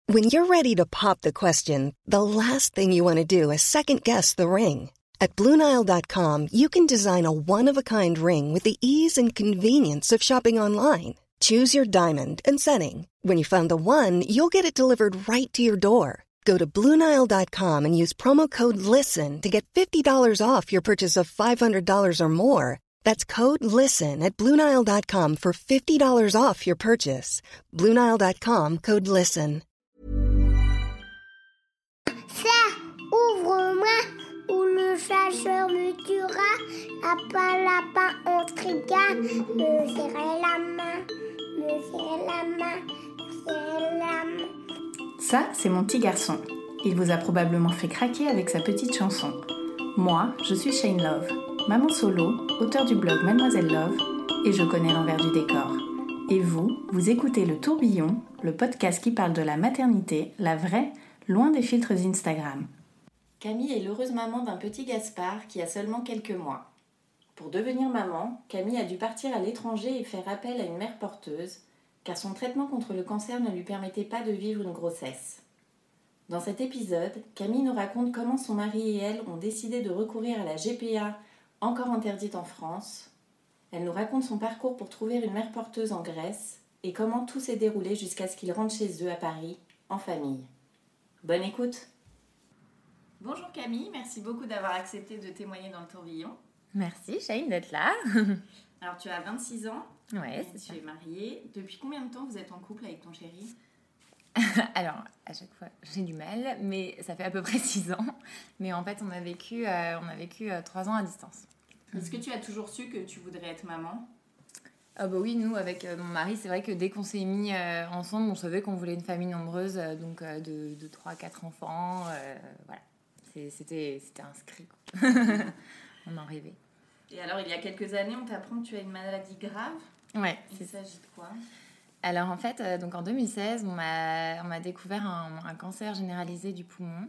When you're ready to pop the question, the last thing you want to do is second-guess the ring. At BlueNile.com, you can design a one-of-a-kind ring with the ease and convenience of shopping online. Choose your diamond and setting. When you find the one, you'll get it delivered right to your door. Go to BlueNile.com and use promo code LISTEN to get $50 off your purchase of $500 or more. That's code LISTEN at BlueNile.com for $50 off your purchase. BlueNile.com, code LISTEN. Serre, ouvre-moi, ou le chasseur me tuera. Lapin intrigua, me serrer la main, me serrer la main, me serrer la main. Ça, c'est mon petit garçon. Il vous a probablement fait craquer avec sa petite chanson. Moi, je suis Shane Love, maman solo, auteure du blog Mademoiselle Love, et je connais l'envers du décor. Et vous écoutez Le Tourbillon, le podcast qui parle de la maternité, la vraie, loin des filtres Instagram. Camille est l'heureuse maman d'un petit Gaspard qui a seulement quelques mois. Pour devenir maman, Camille a dû partir à l'étranger et faire appel à une mère porteuse, car son traitement contre le cancer ne lui permettait pas de vivre une grossesse. Dans cet épisode, Camille nous raconte comment son mari et elle ont décidé de recourir à la GPA, encore interdite en France. Elle nous raconte son parcours pour trouver une mère porteuse en Grèce et comment tout s'est déroulé jusqu'à ce qu'ils rentrent chez eux à Paris, en famille. Bonne écoute! Bonjour Camille, merci beaucoup d'avoir accepté de témoigner dans le tourbillon. Merci Shane d'être là. Alors tu as 26 ans, Ouais, c'est tu es mariée. Depuis combien de temps vous êtes en couple avec ton chéri? Alors, à chaque fois, j'ai du mal, mais ça fait à peu près 6 ans. Mais en fait, on a vécu 3 ans à distance. Est-ce que tu as toujours su que tu voudrais être maman? Ah bah oui, nous, avec mon mari, c'est vrai que dès qu'on s'est mis ensemble, on savait qu'on voulait une famille nombreuse, donc de 3-4 enfants. Voilà, c'était inscrit, quoi. On en rêvait. Et alors, il y a quelques années, on t'apprend que tu as une maladie grave. Ouais. Il s'agit de quoi? Alors en fait, donc en 2016, on m'a découvert un cancer généralisé du poumon,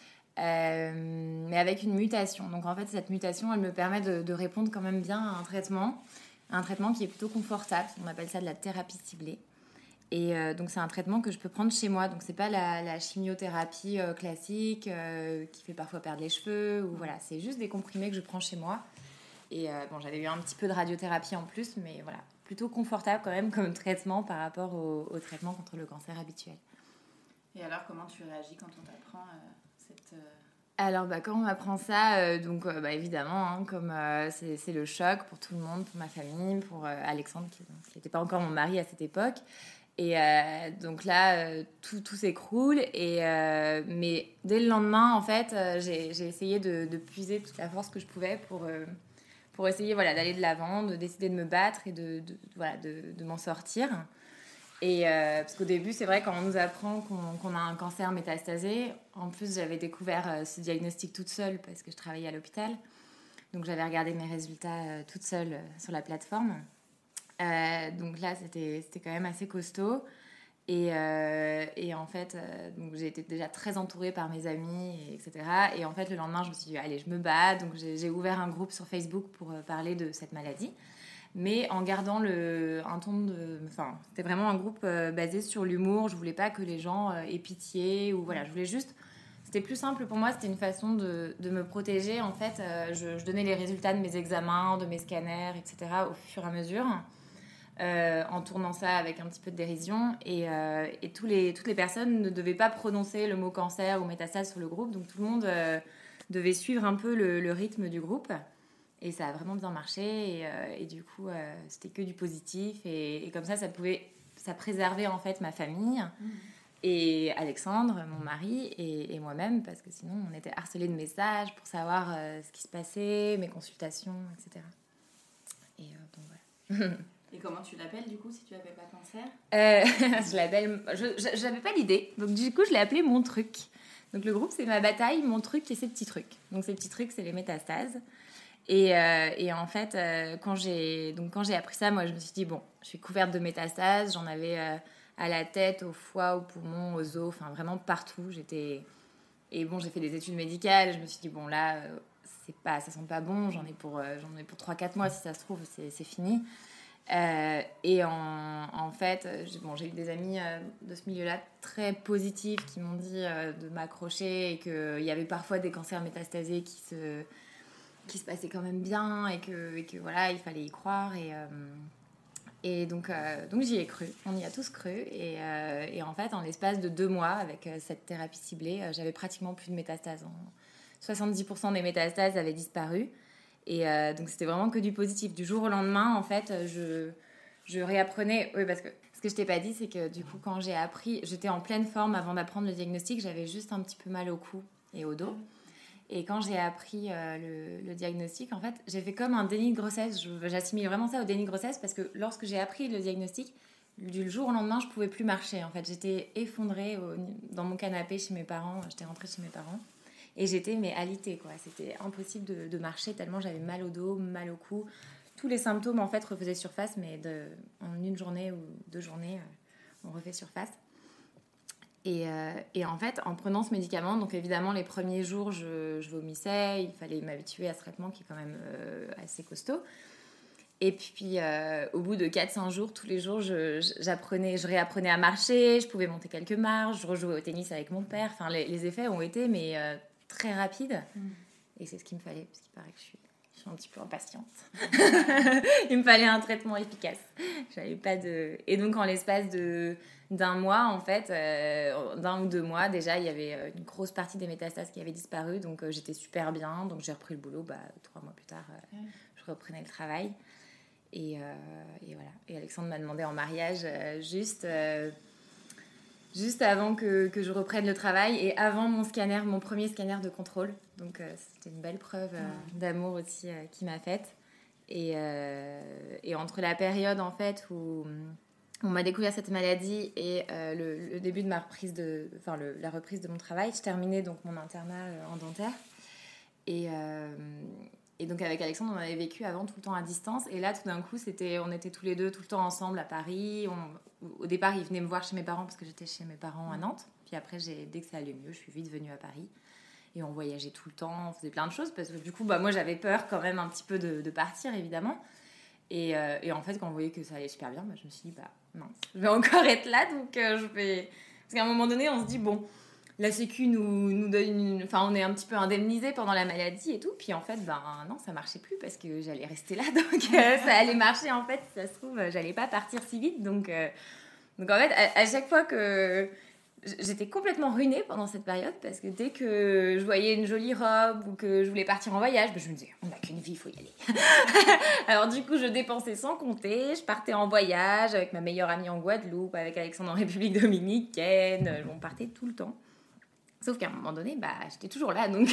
mais avec une mutation. Donc en fait, cette mutation, elle me permet de répondre quand même bien à un traitement qui est plutôt confortable. On appelle ça de la thérapie ciblée. Et donc c'est un traitement que je peux prendre chez moi. Donc c'est pas la chimiothérapie classique qui fait parfois perdre les cheveux. Ou voilà, c'est juste des comprimés que je prends chez moi. Et bon, j'avais eu un petit peu de radiothérapie en plus, mais voilà, plutôt confortable quand même comme traitement par rapport au traitement contre le cancer habituel. Et alors, comment tu réagis quand on t'apprend cette... Alors, quand on m'apprend ça, évidemment, hein, comme c'est le choc pour tout le monde, pour ma famille, pour Alexandre, qui n'était pas encore mon mari à cette époque. Et donc là, tout s'écroule. Mais dès le lendemain, en fait, j'ai essayé de puiser toute la force que je pouvais pour essayer d'aller de l'avant, de décider de me battre et de m'en sortir. Et parce qu'au début, c'est vrai, quand on nous apprend qu'on a un cancer métastasé, en plus, j'avais découvert ce diagnostic toute seule parce que je travaillais à l'hôpital. Donc, j'avais regardé mes résultats toute seule sur la plateforme. Donc là, c'était quand même assez costaud. Et en fait, donc j'ai été déjà très entourée par mes amis, etc. Et en fait, le lendemain, je me suis dit, allez, je me bats. Donc, j'ai ouvert un groupe sur Facebook pour parler de cette maladie. Mais en gardant un ton de... Enfin, c'était vraiment un groupe basé sur l'humour. Je voulais pas que les gens aient pitié. Ou voilà, je voulais juste... C'était plus simple pour moi, c'était une façon de me protéger. En fait, je donnais les résultats de mes examens, de mes scanners, etc. au fur et à mesure. En tournant ça avec un petit peu de dérision et toutes les personnes ne devaient pas prononcer le mot cancer ou métastase sur le groupe, donc tout le monde devait suivre un peu le rythme du groupe et ça a vraiment bien marché et du coup c'était que du positif et comme ça préservait en fait ma famille et Alexandre, mon mari et moi-même parce que sinon on était harcelés de messages pour savoir ce qui se passait, mes consultations, etc. Et donc voilà. Et comment tu l'appelles du coup si tu n'avais pas cancer? Je n'avais pas l'idée, donc du coup je l'ai appelé Mon Truc. Donc le groupe c'est ma bataille, Mon Truc et ses petits trucs. Donc ces petits trucs c'est les métastases. Et en fait quand j'ai appris ça, moi je me suis dit bon, je suis couverte de métastases, j'en avais à la tête, au foie, au poumon, aux os, enfin vraiment partout. Et bon, j'ai fait des études médicales, je me suis dit bon là ça sent pas bon, j'en ai pour 3-4 mois si ça se trouve, c'est fini. Et en fait, j'ai eu des amis de ce milieu-là très positifs qui m'ont dit de m'accrocher et qu'il y avait parfois des cancers métastasés qui se passaient quand même bien et que voilà, il fallait y croire. Et donc j'y ai cru, on y a tous cru. Et en fait, en l'espace de 2 mois, avec cette thérapie ciblée, j'avais pratiquement plus de métastases. 70% des métastases avaient disparu. Et donc c'était vraiment que du positif. Du jour au lendemain, en fait, je réapprenais. Oui, parce que ce que je t'ai pas dit, c'est que du coup, quand j'ai appris, j'étais en pleine forme avant d'apprendre le diagnostic. J'avais juste un petit peu mal au cou et au dos. Et quand j'ai appris le diagnostic, en fait, j'ai fait comme un déni de grossesse. J'assimile vraiment ça au déni de grossesse parce que lorsque j'ai appris le diagnostic, du jour au lendemain, je pouvais plus marcher. En fait, j'étais effondrée dans mon canapé chez mes parents. J'étais rentrée chez mes parents. Et j'étais alitée, quoi. C'était impossible de marcher tellement j'avais mal au dos, mal au cou. Tous les symptômes, en fait, refaisaient surface, mais en 1 journée ou 2 journées, on refait surface. Et en fait, en prenant ce médicament, donc évidemment, les premiers jours, je vomissais. Il fallait m'habituer à ce traitement qui est quand même assez costaud. Et puis, au bout de 4-5 jours, tous les jours, je réapprenais à marcher. Je pouvais monter quelques marches. Je rejouais au tennis avec mon père. Enfin, les effets ont été... très rapide et c'est ce qu'il me fallait parce qu'il paraît que je suis un petit peu impatiente. Il me fallait un traitement efficace. J'avais pas de... Et donc en l'espace d'un mois, en fait, d'1 ou 2 mois déjà, il y avait une grosse partie des métastases qui avaient disparu, donc j'étais super bien. Donc j'ai repris le boulot. 3 mois plus tard, je reprenais le travail et voilà. Et Alexandre m'a demandé en mariage juste avant que je reprenne le travail et avant mon premier scanner de contrôle. Donc, c'était une belle preuve d'amour aussi qu'il m'a faite. Et entre la période, en fait, où on m'a découvert cette maladie et le début de la reprise de mon travail, je terminais donc mon internat en dentaire. Et donc avec Alexandre, on avait vécu avant tout le temps à distance. Et là, tout d'un coup, on était tous les deux tout le temps ensemble à Paris. Au départ, il venait me voir chez mes parents parce que j'étais chez mes parents à Nantes. Puis après, dès que ça allait mieux, je suis vite venue à Paris. Et on voyageait tout le temps, on faisait plein de choses. Parce que du coup, moi, j'avais peur quand même un petit peu de partir, évidemment. Et en fait, quand on voyait que ça allait super bien, je me suis dit, non, je vais encore être là. Donc, je vais... Parce qu'à un moment donné, on se dit, bon... La Sécu nous donne on est un petit peu indemnisé pendant la maladie et tout. Puis en fait, non, ça marchait plus parce que j'allais rester là. Donc ça allait marcher en fait. Si ça se trouve, j'allais pas partir si vite. Donc en fait, à chaque fois que... J'étais complètement ruinée pendant cette période parce que dès que je voyais une jolie robe ou que je voulais partir en voyage, je me disais, on n'a qu'une vie, il faut y aller. Alors du coup, je dépensais sans compter. Je partais en voyage avec ma meilleure amie en Guadeloupe, avec Alexandre en République Dominicaine. On partait tout le temps. Sauf qu'à un moment donné, j'étais toujours là, donc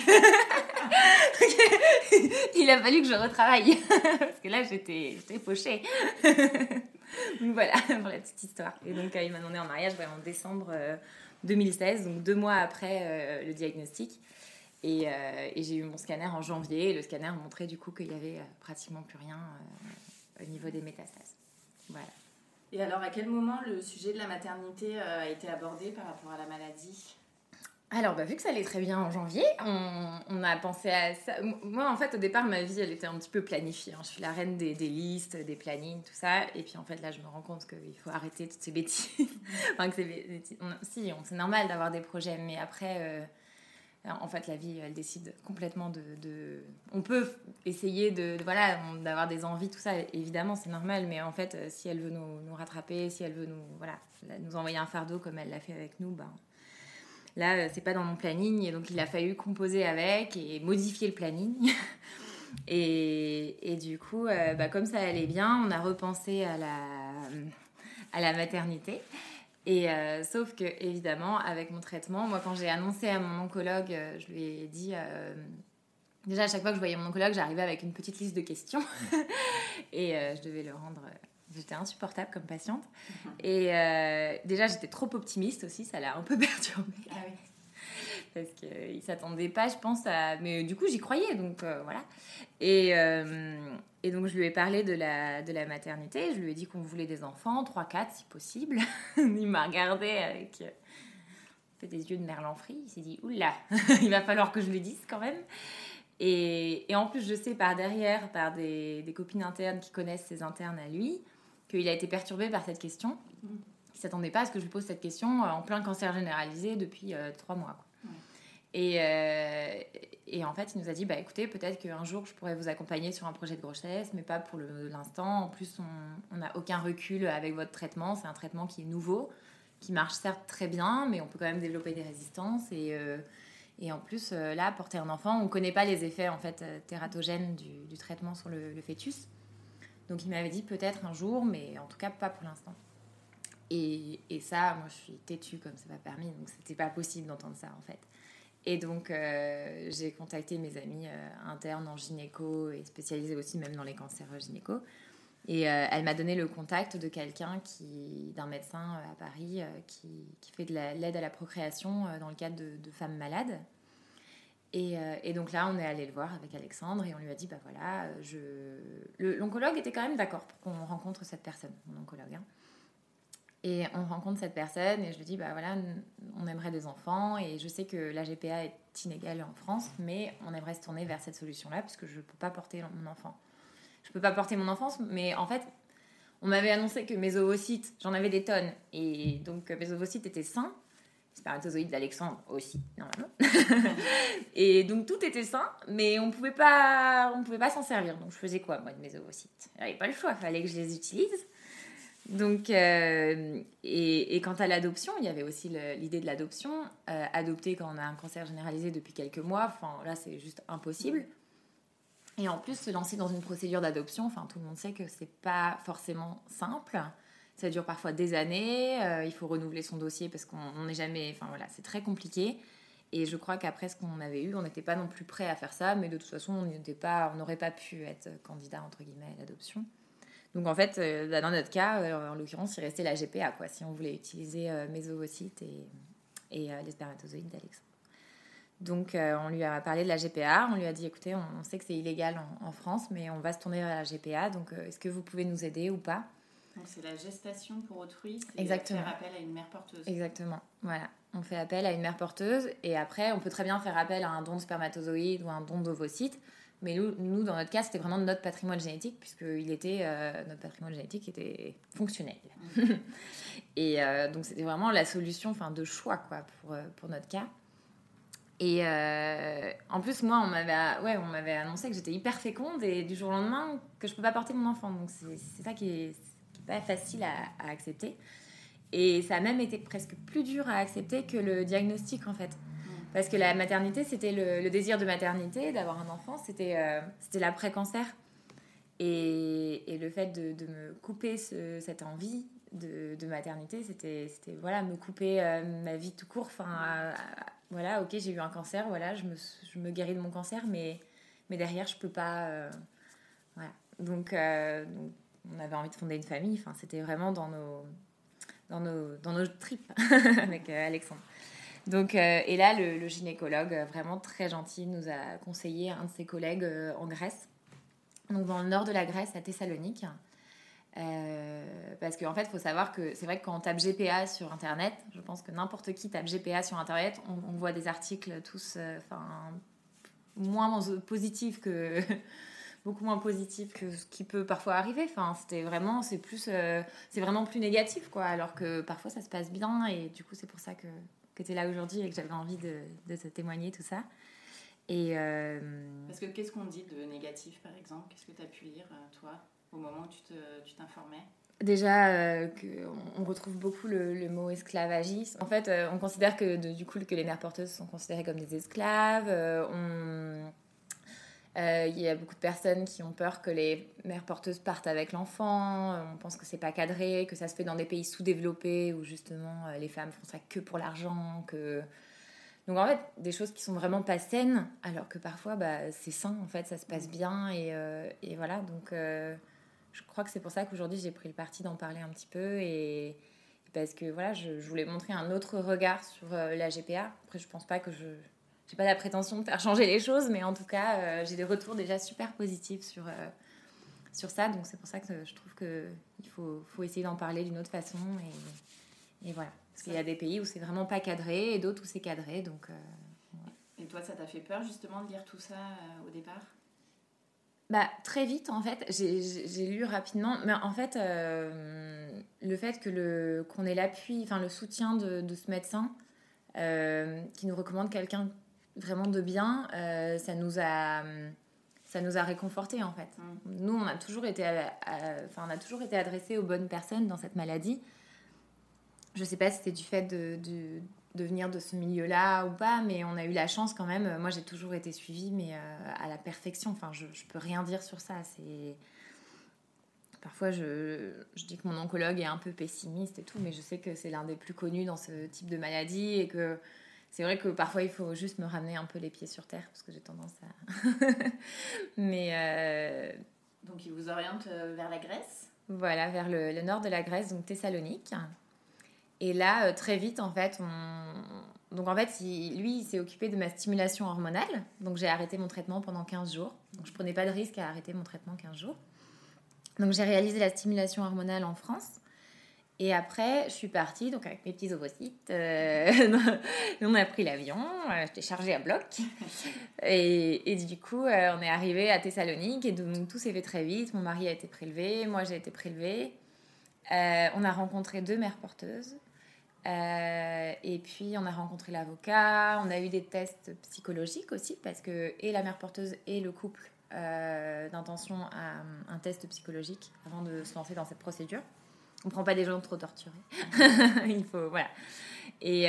il a fallu que je retravaille, parce que là, j'étais fauchée. Donc voilà, pour la petite histoire. Et donc, il m'a demandé en mariage en décembre 2016, donc 2 mois après le diagnostic. Et j'ai eu mon scanner en janvier, et le scanner montrait du coup qu'il y avait pratiquement plus rien au niveau des métastases. Voilà. Et alors, à quel moment le sujet de la maternité a été abordé par rapport à la maladie ? Alors, vu que ça allait très bien en janvier, on a pensé à ça. Moi, en fait, au départ, ma vie, elle était un petit peu planifiée. Je suis la reine des listes, des plannings, tout ça. Et puis, en fait, là, je me rends compte qu'il faut arrêter toutes ces bêtises. C'est normal d'avoir des projets, mais après, en fait, la vie, elle décide complètement de... On peut essayer d'avoir des envies, tout ça, évidemment, c'est normal. Mais en fait, si elle veut nous rattraper, si elle veut nous envoyer un fardeau comme elle l'a fait avec nous, là, c'est pas dans mon planning, et donc il a fallu composer avec et modifier le planning. et du coup, comme ça allait bien, on a repensé à la maternité. Et sauf que, évidemment, avec mon traitement, moi, quand j'ai annoncé à mon oncologue, je lui ai dit... déjà, à chaque fois que je voyais mon oncologue, j'arrivais avec une petite liste de questions. Et je devais le rendre... J'étais insupportable comme patiente. Et déjà, j'étais trop optimiste aussi. Ça l'a un peu perturbée. Ah oui. Parce qu'il ne s'attendait pas, je pense, à... Mais du coup, j'y croyais. Donc, voilà. Et donc, je lui ai parlé de la maternité. Je lui ai dit qu'on voulait des enfants, 3-4 si possible. Il m'a regardé avec des yeux de merlan-frit. Il s'est dit, oula, il va falloir que je lui dise quand même. Et en plus, je sais par derrière, par des copines internes qui connaissent ses internes à lui, qu'il a été perturbé par cette question. Il ne s'attendait pas à ce que je lui pose cette question en plein cancer généralisé depuis 3 mois. Quoi. Et en fait, il nous a dit, écoutez, peut-être qu'un jour, je pourrais vous accompagner sur un projet de grossesse, mais pas pour l'instant. En plus, on n'a aucun recul avec votre traitement. C'est un traitement qui est nouveau, qui marche certes très bien, mais on peut quand même développer des résistances. Et en plus, là, porter un enfant, on ne connaît pas les effets en fait, tératogènes du traitement sur le fœtus. Donc, il m'avait dit peut-être un jour, mais en tout cas, pas pour l'instant. Et ça, moi, je suis têtue comme c'est pas permis, donc c'était pas possible d'entendre ça, en fait. Et donc, j'ai contacté mes amies internes en gynéco et spécialisées aussi même dans les cancers gynéco. Et elle m'a donné le contact de quelqu'un d'un médecin à Paris qui fait de l'aide à la procréation dans le cadre de femmes malades. Et donc là, on est allé le voir avec Alexandre et on lui a dit, voilà, l'oncologue était quand même d'accord pour qu'on rencontre cette personne, mon oncologue. Hein. Et on rencontre cette personne et je lui dis, voilà, on aimerait des enfants et je sais que la GPA est inégale en France, mais on aimerait se tourner vers cette solution-là parce que je ne peux pas porter mon enfant. Je ne peux pas porter mon enfance, mais en fait, on m'avait annoncé que mes ovocytes, j'en avais des tonnes et donc mes ovocytes étaient sains. Les spermatozoïdes d'Alexandre aussi, normalement. Et donc tout était sain, mais on pouvait pas s'en servir. Donc je faisais quoi, moi, de mes ovocytes ? J'avais pas le choix, il fallait que je les utilise. Donc, et quant à l'adoption, il y avait aussi l'idée de l'adoption. Adopter quand on a un cancer généralisé depuis quelques mois, là, c'est juste impossible. Et en plus, se lancer dans une procédure d'adoption, tout le monde sait que c'est pas forcément simple. Ça dure parfois des années. Il faut renouveler son dossier parce qu'on n'est jamais... c'est très compliqué. Et je crois qu'après ce qu'on avait eu, on n'était pas non plus prêt à faire ça. Mais de toute façon, on n'aurait pas pu être candidat, entre guillemets, à l'adoption. Donc, en fait, dans notre cas, en l'occurrence, il restait la GPA, quoi, si on voulait utiliser mes ovocytes et les spermatozoïdes d'Alexandre. Donc, on lui a parlé de la GPA. On lui a dit, écoutez, on sait que c'est illégal en France, mais on va se tourner vers la GPA. Donc, est-ce que vous pouvez nous aider ou pas ? Donc, c'est la gestation pour autrui, c'est Exactement. Faire appel à une mère porteuse. Exactement, voilà. On fait appel à une mère porteuse et après, on peut très bien faire appel à un don de spermatozoïdes ou un don d'ovocytes. Mais nous, dans notre cas, c'était vraiment notre patrimoine génétique, puisque notre patrimoine génétique était fonctionnel. Et donc, c'était vraiment la solution de choix quoi, pour notre cas. Et en plus, moi, on m'avait annoncé que j'étais hyper féconde et du jour au lendemain, que je ne peux pas porter mon enfant. Donc, c'est ça qui est pas facile à accepter. Et ça a même été presque plus dur à accepter que le diagnostic, en fait. Parce que la maternité, c'était le désir de maternité, d'avoir un enfant, c'était l'après-cancer. Et le fait de me couper cette envie de maternité, c'était me couper ma vie tout court. Voilà, ok, j'ai eu un cancer, voilà, je me guéris de mon cancer, mais derrière, je peux pas... voilà. Donc, on avait envie de fonder une famille. C'était vraiment dans nos tripes avec Alexandre. Donc, et là, le gynécologue, vraiment très gentil, nous a conseillé un de ses collègues en Grèce, donc dans le nord de la Grèce, à Thessalonique. Parce qu'en fait, il faut savoir que c'est vrai que quand on tape GPA sur Internet, je pense que n'importe qui tape GPA sur Internet, on voit des articles tous moins positifs que... beaucoup moins positif que ce qui peut parfois arriver. C'est vraiment plus négatif, quoi. Alors que parfois, ça se passe bien. Et du coup, c'est pour ça que tu es là aujourd'hui et que j'avais envie de te témoigner tout ça. Et Parce que qu'est-ce qu'on dit de négatif, par exemple ? Qu'est-ce que tu as pu lire, toi, au moment où tu t'informais ? Déjà, on retrouve beaucoup le mot esclavagisme. En fait, on considère que les mères porteuses sont considérées comme des esclaves. Il y a beaucoup de personnes qui ont peur que les mères porteuses partent avec l'enfant. On pense que c'est pas cadré, que ça se fait dans des pays sous-développés où justement les femmes font ça que pour l'argent. Donc en fait, des choses qui sont vraiment pas saines, alors que parfois c'est sain, en fait, ça se passe bien. Et voilà, donc je crois que c'est pour ça qu'aujourd'hui j'ai pris le parti d'en parler un petit peu. Et parce que voilà, je voulais montrer un autre regard sur la GPA. Après, je pense pas que j'ai pas la prétention de faire changer les choses, mais en tout cas, j'ai des retours déjà super positifs sur ça. Donc, c'est pour ça que je trouve qu'il faut essayer d'en parler d'une autre façon. Et voilà. Parce qu'il y a des pays où c'est vraiment pas cadré et d'autres où c'est cadré. Donc, Et toi, ça t'a fait peur, justement, de lire tout ça au départ ? Très vite, en fait, j'ai lu rapidement, mais en fait, le fait qu'on ait l'appui, enfin le soutien de ce médecin qui nous recommande quelqu'un vraiment de bien, ça nous a réconfortés, en fait. Nous, on a toujours été adressés aux bonnes personnes dans cette maladie. Je sais pas si c'était du fait de venir de ce milieu-là ou pas, mais on a eu la chance quand même. Moi, j'ai toujours été suivie, mais à la perfection. Enfin, je peux rien dire sur ça. Parfois, je dis que mon oncologue est un peu pessimiste et tout, mais je sais que c'est l'un des plus connus dans ce type de maladie et que c'est vrai que parfois, il faut juste me ramener un peu les pieds sur terre parce que j'ai tendance à... mais... Donc, il vous oriente vers la Grèce ? Voilà, vers le nord de la Grèce, donc Thessalonique. Et là, très vite, en fait, donc en fait, lui, il s'est occupé de ma stimulation hormonale. Donc j'ai arrêté mon traitement pendant 15 jours. Donc je prenais pas de risque à arrêter mon traitement 15 jours. Donc j'ai réalisé la stimulation hormonale en France. Et après, je suis partie, donc avec mes petits ovocytes. On a pris l'avion, j'étais chargée à bloc. Et du coup, on est arrivé à Thessalonique et donc tout s'est fait très vite. Mon mari a été prélevé, moi j'ai été prélevée. On a rencontré 2 mères porteuses. Et puis on a rencontré l'avocat, on a eu des tests psychologiques aussi parce que et la mère porteuse et le couple d'intention à un test psychologique avant de se lancer dans cette procédure. On prend pas des gens trop torturés. Il faut voilà. Et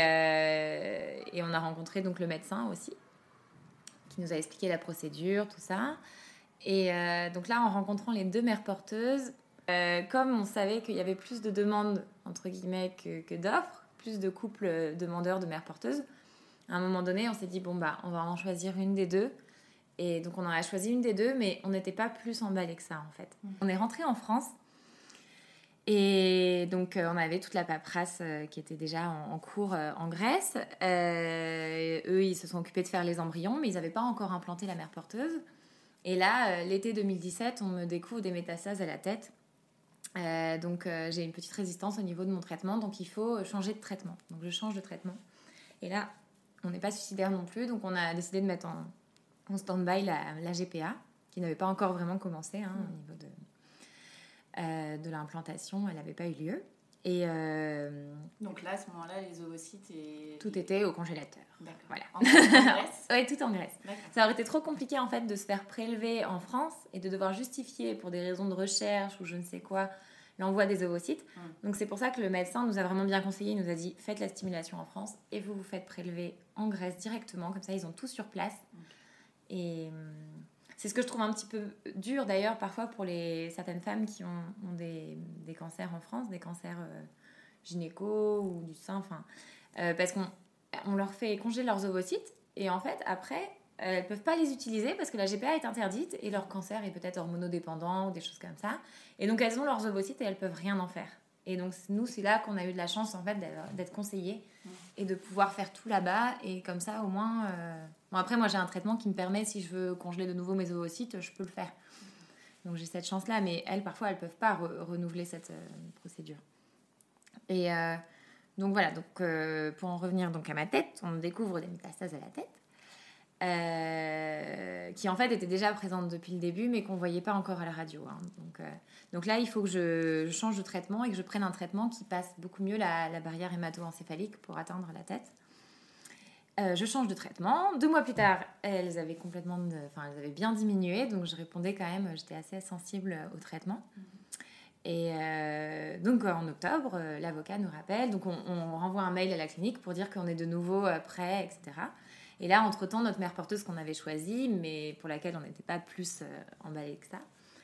on a rencontré donc le médecin aussi qui nous a expliqué la procédure, tout ça. Et donc là, en rencontrant les 2 mères porteuses, comme on savait qu'il y avait plus de demandes entre guillemets que d'offres, plus de couples demandeurs de mères porteuses, à un moment donné, on s'est dit on va en choisir une des 2. Et donc on en a choisi une des 2, mais on n'était pas plus emballés que ça en fait. On est rentré en France. Et donc, on avait toute la paperasse qui était déjà en cours en Grèce. Eux, ils se sont occupés de faire les embryons, mais ils n'avaient pas encore implanté la mère porteuse. Et là, l'été 2017, on me découvre des métastases à la tête. Donc, j'ai une petite résistance au niveau de mon traitement, donc il faut changer de traitement. Donc, je change de traitement. Et là, on n'est pas suicidaire non plus, donc on a décidé de mettre en stand-by la GPA, qui n'avait pas encore vraiment commencé au niveau de l'implantation, elle n'avait pas eu lieu. Et donc là, à ce moment-là, les ovocytes et... Tout était au congélateur. D'accord. Voilà. En Grèce ? Oui, tout en Grèce. D'accord. Ça aurait été trop compliqué en fait de se faire prélever en France et de devoir justifier pour des raisons de recherche ou je ne sais quoi l'envoi des ovocytes. Donc c'est pour ça que le médecin nous a vraiment bien conseillé. Il nous a dit faites la stimulation en France et vous faites prélever en Grèce directement. Comme ça, ils ont tout sur place. Et... c'est ce que je trouve un petit peu dur d'ailleurs parfois pour certaines femmes qui ont des cancers en France, des cancers gynéco ou du sein, parce qu'on leur fait congeler leurs ovocytes et en fait après elles ne peuvent pas les utiliser parce que la GPA est interdite et leur cancer est peut-être hormonodépendant ou des choses comme ça. Et donc elles ont leurs ovocytes et elles ne peuvent rien en faire. Et donc nous c'est là qu'on a eu de la chance en fait d'être conseillés et de pouvoir faire tout là-bas et comme ça au moins... Bon, après moi j'ai un traitement qui me permet, si je veux congeler de nouveau mes ovocytes, je peux le faire. Donc j'ai cette chance-là, mais elles parfois elles ne peuvent pas renouveler cette procédure. Et donc voilà, donc, pour en revenir donc à ma tête, on découvre des métastases à la tête qui en fait étaient déjà présentes depuis le début mais qu'on ne voyait pas encore à la radio. Donc là il faut que je change de traitement et que je prenne un traitement qui passe beaucoup mieux la barrière hémato-encéphalique pour atteindre la tête. Je change de traitement. 2 mois plus tard, elles avaient bien diminué, donc je répondais quand même, j'étais assez sensible au traitement. Et donc en octobre, l'avocat nous rappelle, donc on renvoie un mail à la clinique pour dire qu'on est de nouveau prêt, etc. Et là, entre-temps, notre mère porteuse qu'on avait choisie, mais pour laquelle on n'était pas plus emballé que ça,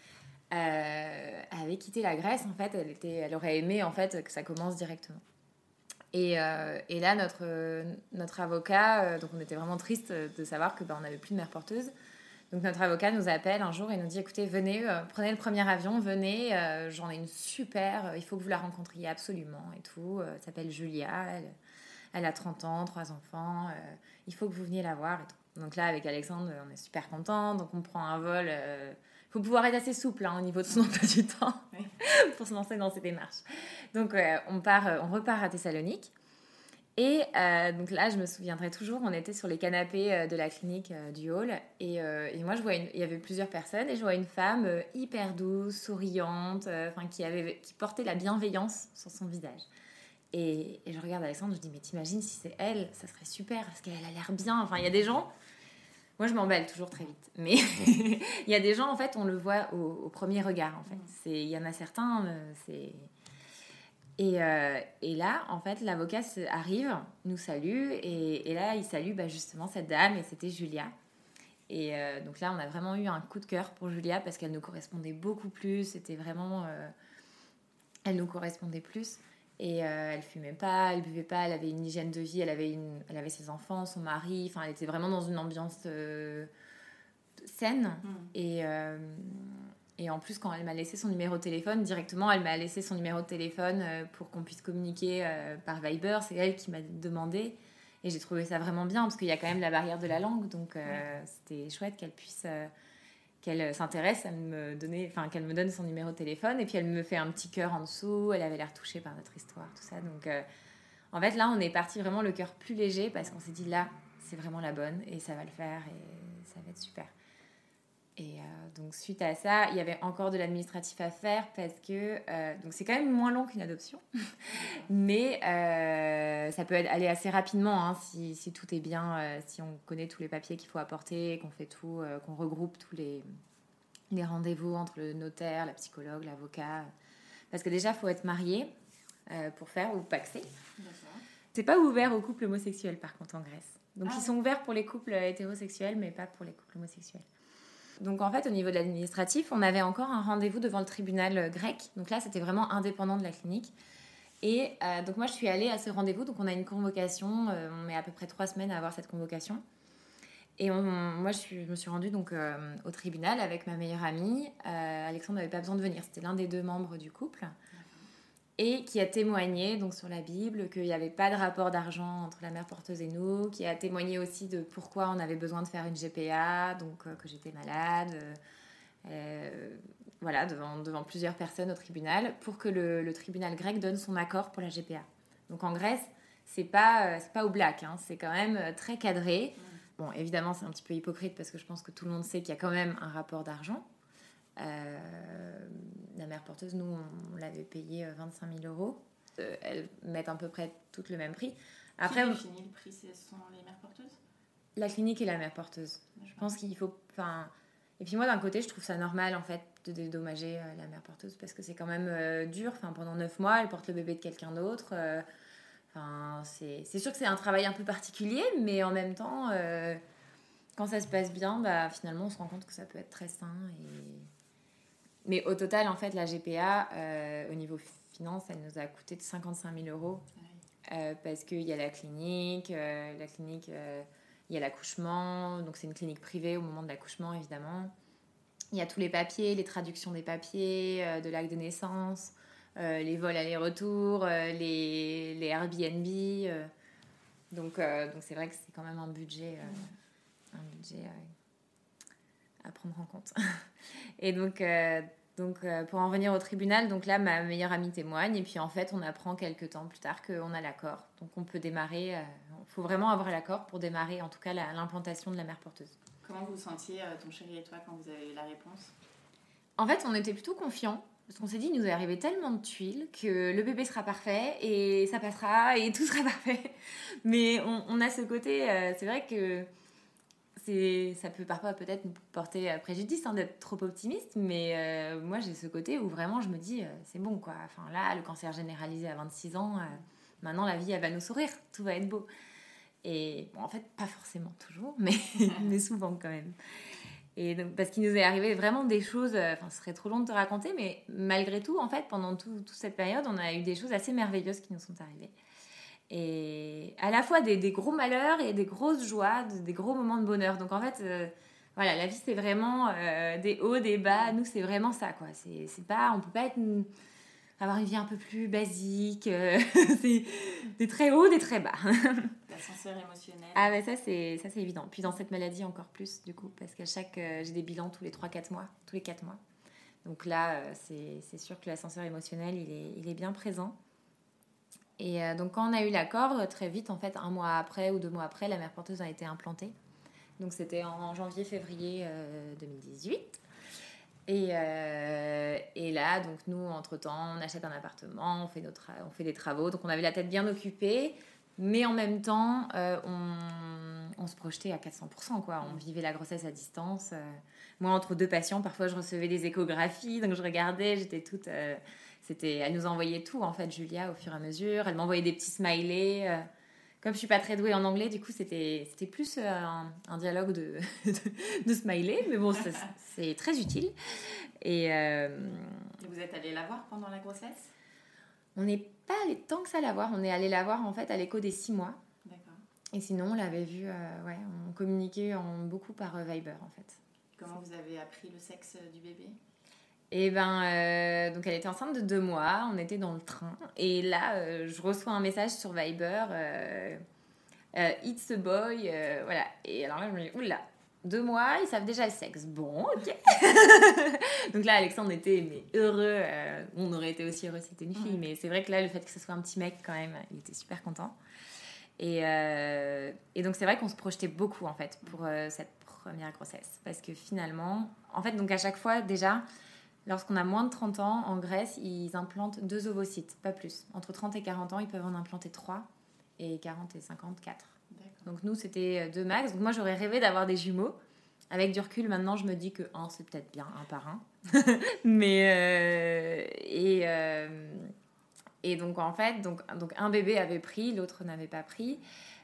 avait quitté la Grèce. En fait, elle aurait aimé en fait que ça commence directement. Et là, notre avocat, donc on était vraiment triste de savoir que on n'avait plus de mère porteuse. Donc notre avocat nous appelle un jour et nous dit écoutez, venez, prenez le premier avion, venez, j'en ai une super, il faut que vous la rencontriez absolument et tout. Elle s'appelle Julia, elle a 30 ans, 3 enfants, il faut que vous veniez la voir et tout. Donc là, avec Alexandre, on est super contents, donc on prend un vol. Il faut pouvoir être assez souple au niveau de son emploi du temps pour se lancer dans ces démarches. Donc on repart à Thessalonique. Et donc là, je me souviendrai toujours, on était sur les canapés de la clinique du hall. Et moi, il y avait plusieurs personnes. Et je vois une femme hyper douce, souriante, qui portait la bienveillance sur son visage. Et je regarde Alexandre, je dis, mais t'imagines si c'est elle, ça serait super, parce qu'elle a l'air bien. Enfin, il y a des gens... Moi, je m'emballe toujours très vite. Mais il y a des gens, en fait, on le voit au premier regard, en fait. Il y en a certains, c'est... Et là, en fait, l'avocat arrive, nous salue, et là, il salue justement cette dame, et c'était Julia. Et donc là, on a vraiment eu un coup de cœur pour Julia, parce qu'elle nous correspondait beaucoup plus, c'était vraiment... elle nous correspondait plus. Et elle fumait pas, elle buvait pas, elle avait une hygiène de vie, elle avait ses enfants, son mari, enfin, elle était vraiment dans une ambiance saine. Et en plus, quand elle m'a laissé son numéro de téléphone, directement, elle m'a laissé son numéro de téléphone pour qu'on puisse communiquer par Viber. C'est elle qui m'a demandé. Et j'ai trouvé ça vraiment bien, parce qu'il y a quand même la barrière de la langue. Donc, c'était chouette qu'elle puisse... qu'elle s'intéresse à me donner... Enfin, qu'elle me donne son numéro de téléphone. Et puis, elle me fait un petit cœur en dessous. Elle avait l'air touchée par notre histoire, tout ça. Donc, en fait, là, on est parti vraiment le cœur plus léger, parce qu'on s'est dit, là, c'est vraiment la bonne. Et ça va le faire. Et ça va être super. Et donc suite à ça, il y avait encore de l'administratif à faire, parce que donc c'est quand même moins long qu'une adoption, mais ça peut aller assez rapidement hein, si tout est bien, si on connaît tous les papiers qu'il faut apporter, qu'on fait tout, qu'on regroupe tous les rendez-vous entre le notaire, la psychologue, l'avocat, parce que déjà il faut être marié pour faire, ou pacsé. C'est pas ouvert aux couples homosexuels par contre en Grèce, donc ils sont ouverts pour les couples hétérosexuels mais pas pour les couples homosexuels. Donc en fait, au niveau de l'administratif, on avait encore un rendez-vous devant le tribunal grec. Donc là, c'était vraiment indépendant de la clinique. Et donc moi, je suis allée à ce rendez-vous. Donc on a une convocation. On met à peu près 3 semaines à avoir cette convocation. Et moi, je me suis rendue donc, au tribunal avec ma meilleure amie. Alexandre n'avait pas besoin de venir. C'était l'un des 2 membres du couple. Et qui a témoigné donc, sur la Bible qu'il n'y avait pas de rapport d'argent entre la mère porteuse et nous, qui a témoigné aussi de pourquoi on avait besoin de faire une GPA, donc que j'étais malade, voilà, devant plusieurs personnes au tribunal, pour que le tribunal grec donne son accord pour la GPA. Donc en Grèce, c'est pas au black, hein, c'est quand même très cadré. Bon, évidemment, c'est un petit peu hypocrite parce que je pense que tout le monde sait qu'il y a quand même un rapport d'argent. La mère porteuse, nous on l'avait payé 25 000 €. Elles mettent à peu près toutes le même prix. Après, qui définit le prix, ce sont les mères porteuses ? La clinique et la mère porteuse. Je pense qu'il faut... Et puis moi d'un côté je trouve ça normal en fait de dédommager la mère porteuse, parce que c'est quand même dur. Pendant 9 mois elle porte le bébé de quelqu'un d'autre. C'est sûr que c'est un travail un peu particulier, mais en même temps quand ça se passe bien, finalement on se rend compte que ça peut être très sain. Mais au total, en fait, la GPA, au niveau finance, elle nous a coûté de 55 000 €. Parce qu'il y a la clinique, il y a l'accouchement. Donc, c'est une clinique privée au moment de l'accouchement, évidemment. Il y a tous les papiers, les traductions des papiers, de l'acte de naissance, les vols aller-retour, les Airbnb. Donc, c'est vrai que c'est quand même un budget à prendre en compte. Et donc pour en revenir au tribunal, donc là ma meilleure amie témoigne, et puis en fait on apprend quelques temps plus tard qu'on a l'accord, donc on peut démarrer. Il faut vraiment avoir l'accord pour démarrer en tout cas l'implantation de la mère porteuse. Comment vous sentiez ton chéri et toi quand vous avez eu la réponse ? En fait on était plutôt confiants, parce qu'on s'est dit il nous est arrivé tellement de tuiles que le bébé sera parfait et ça passera et tout sera parfait. Mais on a ce côté, c'est vrai que ça peut parfois peut-être nous porter préjudice d'être trop optimiste, mais moi j'ai ce côté où vraiment je me dis c'est bon quoi. Là le cancer généralisé à 26 ans, maintenant la vie elle va nous sourire, tout va être beau. Et bon, en fait pas forcément toujours, mais souvent quand même. Et donc, parce qu'il nous est arrivé vraiment des choses, ce serait trop long de te raconter, mais malgré tout en fait pendant toute cette période on a eu des choses assez merveilleuses qui nous sont arrivées. Et à la fois des gros malheurs et des grosses joies, des gros moments de bonheur. Donc en fait, voilà, la vie c'est vraiment des hauts, des bas. Nous c'est vraiment ça, quoi. C'est pas, on peut pas avoir une vie un peu plus basique. C'est des très hauts, des très bas. L'ascenseur émotionnel. Ah ben ça c'est évident. Puis dans cette maladie encore plus du coup, parce qu'à j'ai des bilans tous les 3-4 mois, tous les 4 mois. Donc là c'est sûr que l'ascenseur émotionnel il est bien présent. Et donc quand on a eu l'accord, très vite, en fait, 1 mois après ou 2 mois après, la mère porteuse a été implantée. Donc c'était en janvier-février 2018. Et là, donc nous, entre-temps, on achète un appartement, on fait des travaux. Donc on avait la tête bien occupée, mais en même temps, on se projetait à 400%, quoi. On vivait la grossesse à distance. Moi, entre 2 patients, parfois, je recevais des échographies, donc je regardais, j'étais toute... elle nous envoyait tout, en fait, Julia, au fur et à mesure. Elle m'envoyait des petits smileys. Comme je suis pas très douée en anglais, du coup, c'était plus un dialogue de smiley. Mais bon, c'est très utile. Et vous êtes allée la voir pendant la grossesse ? On n'est pas allé tant que ça la voir. On est allé la voir, en fait, à l'écho des 6 mois. D'accord. Et sinon, on l'avait vue, on communiquait beaucoup par Viber, en fait. Comment vous avez appris le sexe du bébé ? Et donc elle était enceinte de 2 mois, on était dans le train, et là, je reçois un message sur Viber, It's a boy, voilà. Et alors là, je me dis, oula, 2 mois, ils savent déjà le sexe. Bon, ok. Donc là, Alexandre était heureux, on aurait été aussi heureux si c'était une fille, mais c'est vrai que là, le fait que ce soit un petit mec, quand même, il était super content. Et donc c'est vrai qu'on se projetait beaucoup, en fait, pour cette première grossesse, parce que finalement, en fait, donc à chaque fois, déjà... Lorsqu'on a moins de 30 ans, en Grèce, ils implantent 2 ovocytes, pas plus. Entre 30 et 40 ans, ils peuvent en implanter 3, et 40 et 50, 4. D'accord. Donc nous, c'était 2 max. Donc moi, j'aurais rêvé d'avoir des jumeaux. Avec du recul, maintenant, je me dis que 1, c'est peut-être bien, 1 par 1. Mais... Et donc, en fait, donc un bébé avait pris, l'autre n'avait pas pris.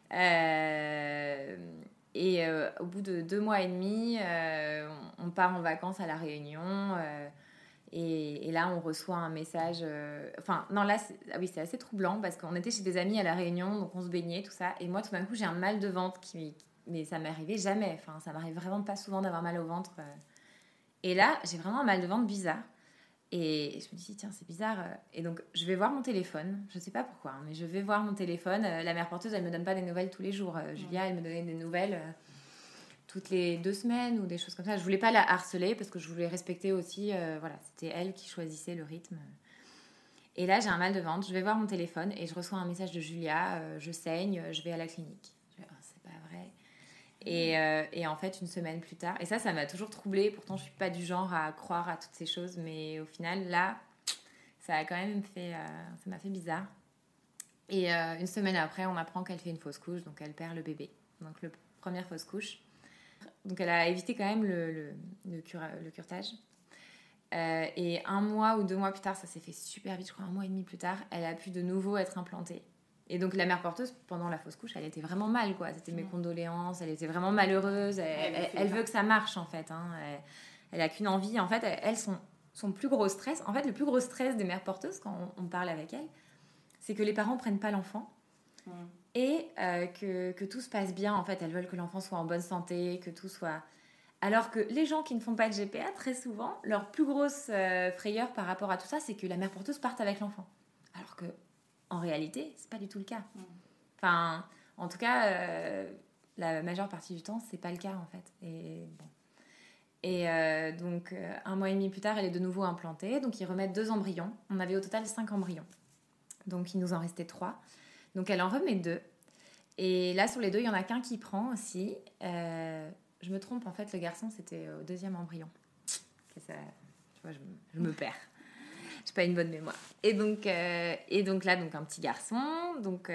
Au bout de 2 mois et demi, on part en vacances à La Réunion... Et là, on reçoit un message... c'est assez troublant parce qu'on était chez des amis à La Réunion, donc on se baignait, tout ça. Et moi, tout d'un coup, j'ai un mal de ventre mais ça m'arrivait jamais. Enfin, ça m'arrive vraiment pas souvent d'avoir mal au ventre. Et là, j'ai vraiment un mal de ventre bizarre. Et je me dis, tiens, c'est bizarre. Et donc, je vais voir mon téléphone. Je sais pas pourquoi, mais je vais voir mon téléphone. La mère porteuse, elle me donne pas des nouvelles tous les jours. Julia, elle me donnait des nouvelles... toutes les 2 semaines ou des choses comme ça. Je voulais pas la harceler parce que je voulais respecter aussi, c'était elle qui choisissait le rythme. Et là, j'ai un mal de ventre, je vais voir mon téléphone et je reçois un message de Julia, je saigne, je vais à la clinique. Je dis, c'est pas vrai. Et en fait, 1 semaine plus tard, et ça m'a toujours troublée, pourtant je suis pas du genre à croire à toutes ces choses, mais au final, là, ça a quand même ça m'a fait bizarre. Et 1 semaine après, on apprend qu'elle fait une fausse couche, donc elle perd le bébé. Donc, première fausse couche. Donc elle a évité quand même le curetage. Et 1 mois ou 2 mois plus tard, ça s'est fait super vite, je crois 1 mois et demi plus tard, elle a pu de nouveau être implantée. Et donc la mère porteuse, pendant la fausse couche, elle était vraiment mal, quoi. C'était mes condoléances, elle était vraiment malheureuse. Elle veut que ça marche, en fait. Hein. Elle a qu'une envie. En fait, son plus gros stress, en fait, le plus gros stress des mères porteuses, quand on parle avec elles, c'est que les parents prennent pas l'enfant. Et que tout se passe bien. En fait, elles veulent que l'enfant soit en bonne santé, que tout soit... Alors que les gens qui ne font pas de GPA, très souvent, leur plus grosse frayeur par rapport à tout ça, c'est que la mère porteuse parte avec l'enfant. Alors que, en réalité, c'est pas du tout le cas. Enfin, en tout cas, la majeure partie du temps, c'est pas le cas, en fait. Et donc, 1 mois et demi plus tard, elle est de nouveau implantée. Donc, ils remettent 2 embryons. On avait au total 5 embryons. Donc, il nous en restait 3. Donc, elle en remet 2. Et là, sur les 2, il y en a qu'un qui prend aussi. Je me trompe, en fait, le garçon, c'était au 2e embryon. Ça, tu vois, je me perds. J'ai pas une bonne mémoire. Et donc là, donc un petit garçon. Donc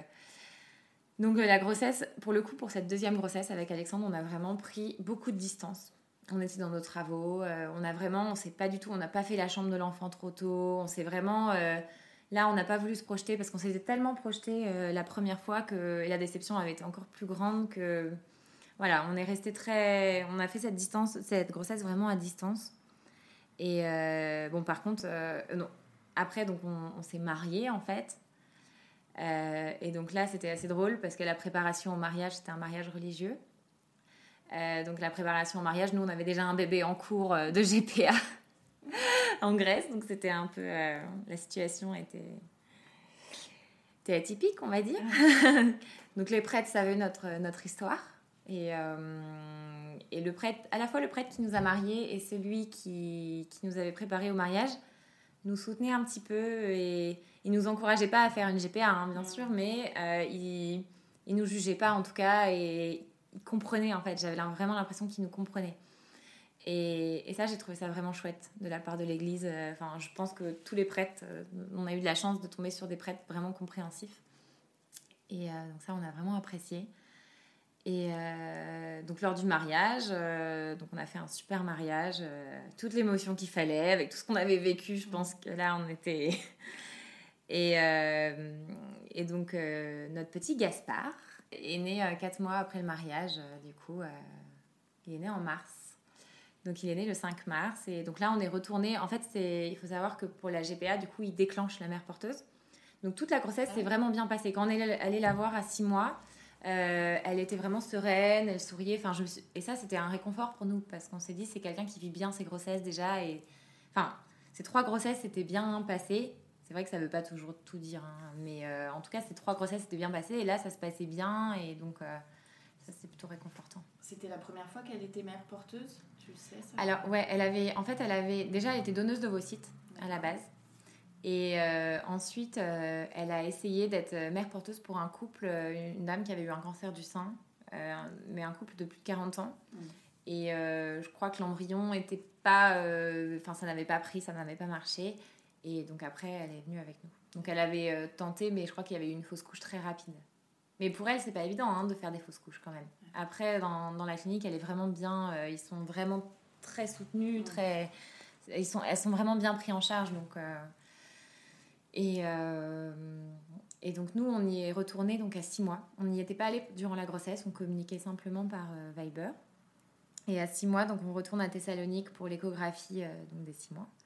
la grossesse, pour le coup, pour cette 2e grossesse avec Alexandre, on a vraiment pris beaucoup de distance. On était dans nos travaux. On s'est pas du tout... On n'a pas fait la chambre de l'enfant trop tôt. On s'est vraiment... Là, on n'a pas voulu se projeter parce qu'on s'était tellement projeté la première fois que la déception avait été encore plus grande que... Voilà, on est resté on a fait cette grossesse vraiment à distance. Et par contre, non. Après, donc, on s'est mariés, en fait. Et donc là, c'était assez drôle parce que la préparation au mariage, c'était un mariage religieux. Donc la préparation au mariage, nous, on avait déjà un bébé en cours de GPA. En Grèce, donc c'était un peu... la situation était atypique, on va dire. Donc les prêtres savaient notre histoire. Et le prêtre, à la fois le prêtre qui nous a mariés et celui qui nous avait préparés au mariage, nous soutenait un petit peu et il nous encourageait pas à faire une GPA, hein, bien sûr, mais il nous jugeait pas en tout cas, et il comprenait en fait. J'avais vraiment l'impression qu'il nous comprenait. Et ça, j'ai trouvé ça vraiment chouette de la part de l'église. Enfin, je pense que tous les prêtres, on a eu de la chance de tomber sur des prêtres vraiment compréhensifs. Et donc ça, on a vraiment apprécié. Et donc lors du mariage, donc on a fait un super mariage, toute l'émotion qu'il fallait, avec tout ce qu'on avait vécu. Je pense que là, on était... et donc notre petit Gaspard est né 4 mois après le mariage. Du coup, il est né en mars. Donc, il est né le 5 mars. Et donc là, on est retourné. En fait, il faut savoir que pour la GPA, du coup, il déclenche la mère porteuse. Donc, toute la grossesse s'est vraiment bien passée. Quand on est allé la voir à 6 mois, elle était vraiment sereine, elle souriait. Enfin, et ça, c'était un réconfort pour nous parce qu'on s'est dit, c'est quelqu'un qui vit bien ses grossesses déjà. Et enfin, ces 3 grossesses s'étaient bien passées. C'est vrai que ça ne veut pas toujours tout dire. Hein, mais en tout cas, ces 3 grossesses s'étaient bien passées. Et là, ça se passait bien. Et donc, ça, c'est plutôt réconfortant. C'était la première fois qu'elle était mère porteuse, tu le sais ça? Alors ouais, elle était donneuse d'ovocytes à la base, et ensuite elle a essayé d'être mère porteuse pour un couple, une dame qui avait eu un cancer du sein, mais un couple de plus de 40 ans. Et je crois que l'embryon était pas, ça n'avait pas pris, ça n'avait pas marché, et donc après elle est venue avec nous. Donc elle avait tenté, mais je crois qu'il y avait eu une fausse couche très rapide. Mais pour elle, c'est pas évident hein, de faire des fausses couches quand même. Après, dans la clinique, elle est vraiment bien. Ils sont vraiment très soutenus, elles sont vraiment bien pris en charge. Donc, et donc nous, on y est retourné donc à 6 mois. On n'y était pas allé durant la grossesse. On communiquait simplement par Viber. Et à 6 mois, donc on retourne à Thessalonique pour l'échographie donc des 6 mois.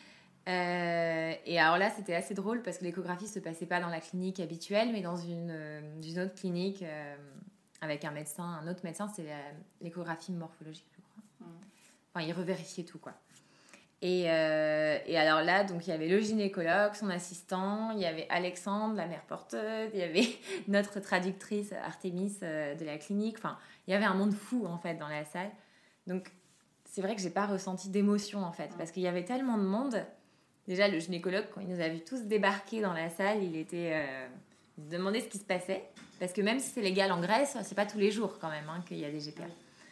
Et alors là, c'était assez drôle parce que l'échographie se passait pas dans la clinique habituelle, mais dans une autre clinique avec un autre médecin, c'est l'échographie morphologique, je crois. Enfin, il revérifiait tout, quoi. Et alors là, donc il y avait le gynécologue, son assistant, il y avait Alexandre, la mère porteuse, il y avait notre traductrice Artémis de la clinique. Enfin, il y avait un monde fou en fait dans la salle. Donc c'est vrai que j'ai pas ressenti d'émotion en fait, parce qu'il y avait tellement de monde. Déjà, le gynécologue, quand il nous a vus tous débarquer dans la salle, il se demandait ce qui se passait. Parce que même si c'est légal en Grèce, c'est pas tous les jours quand même qu'il y a des GPA.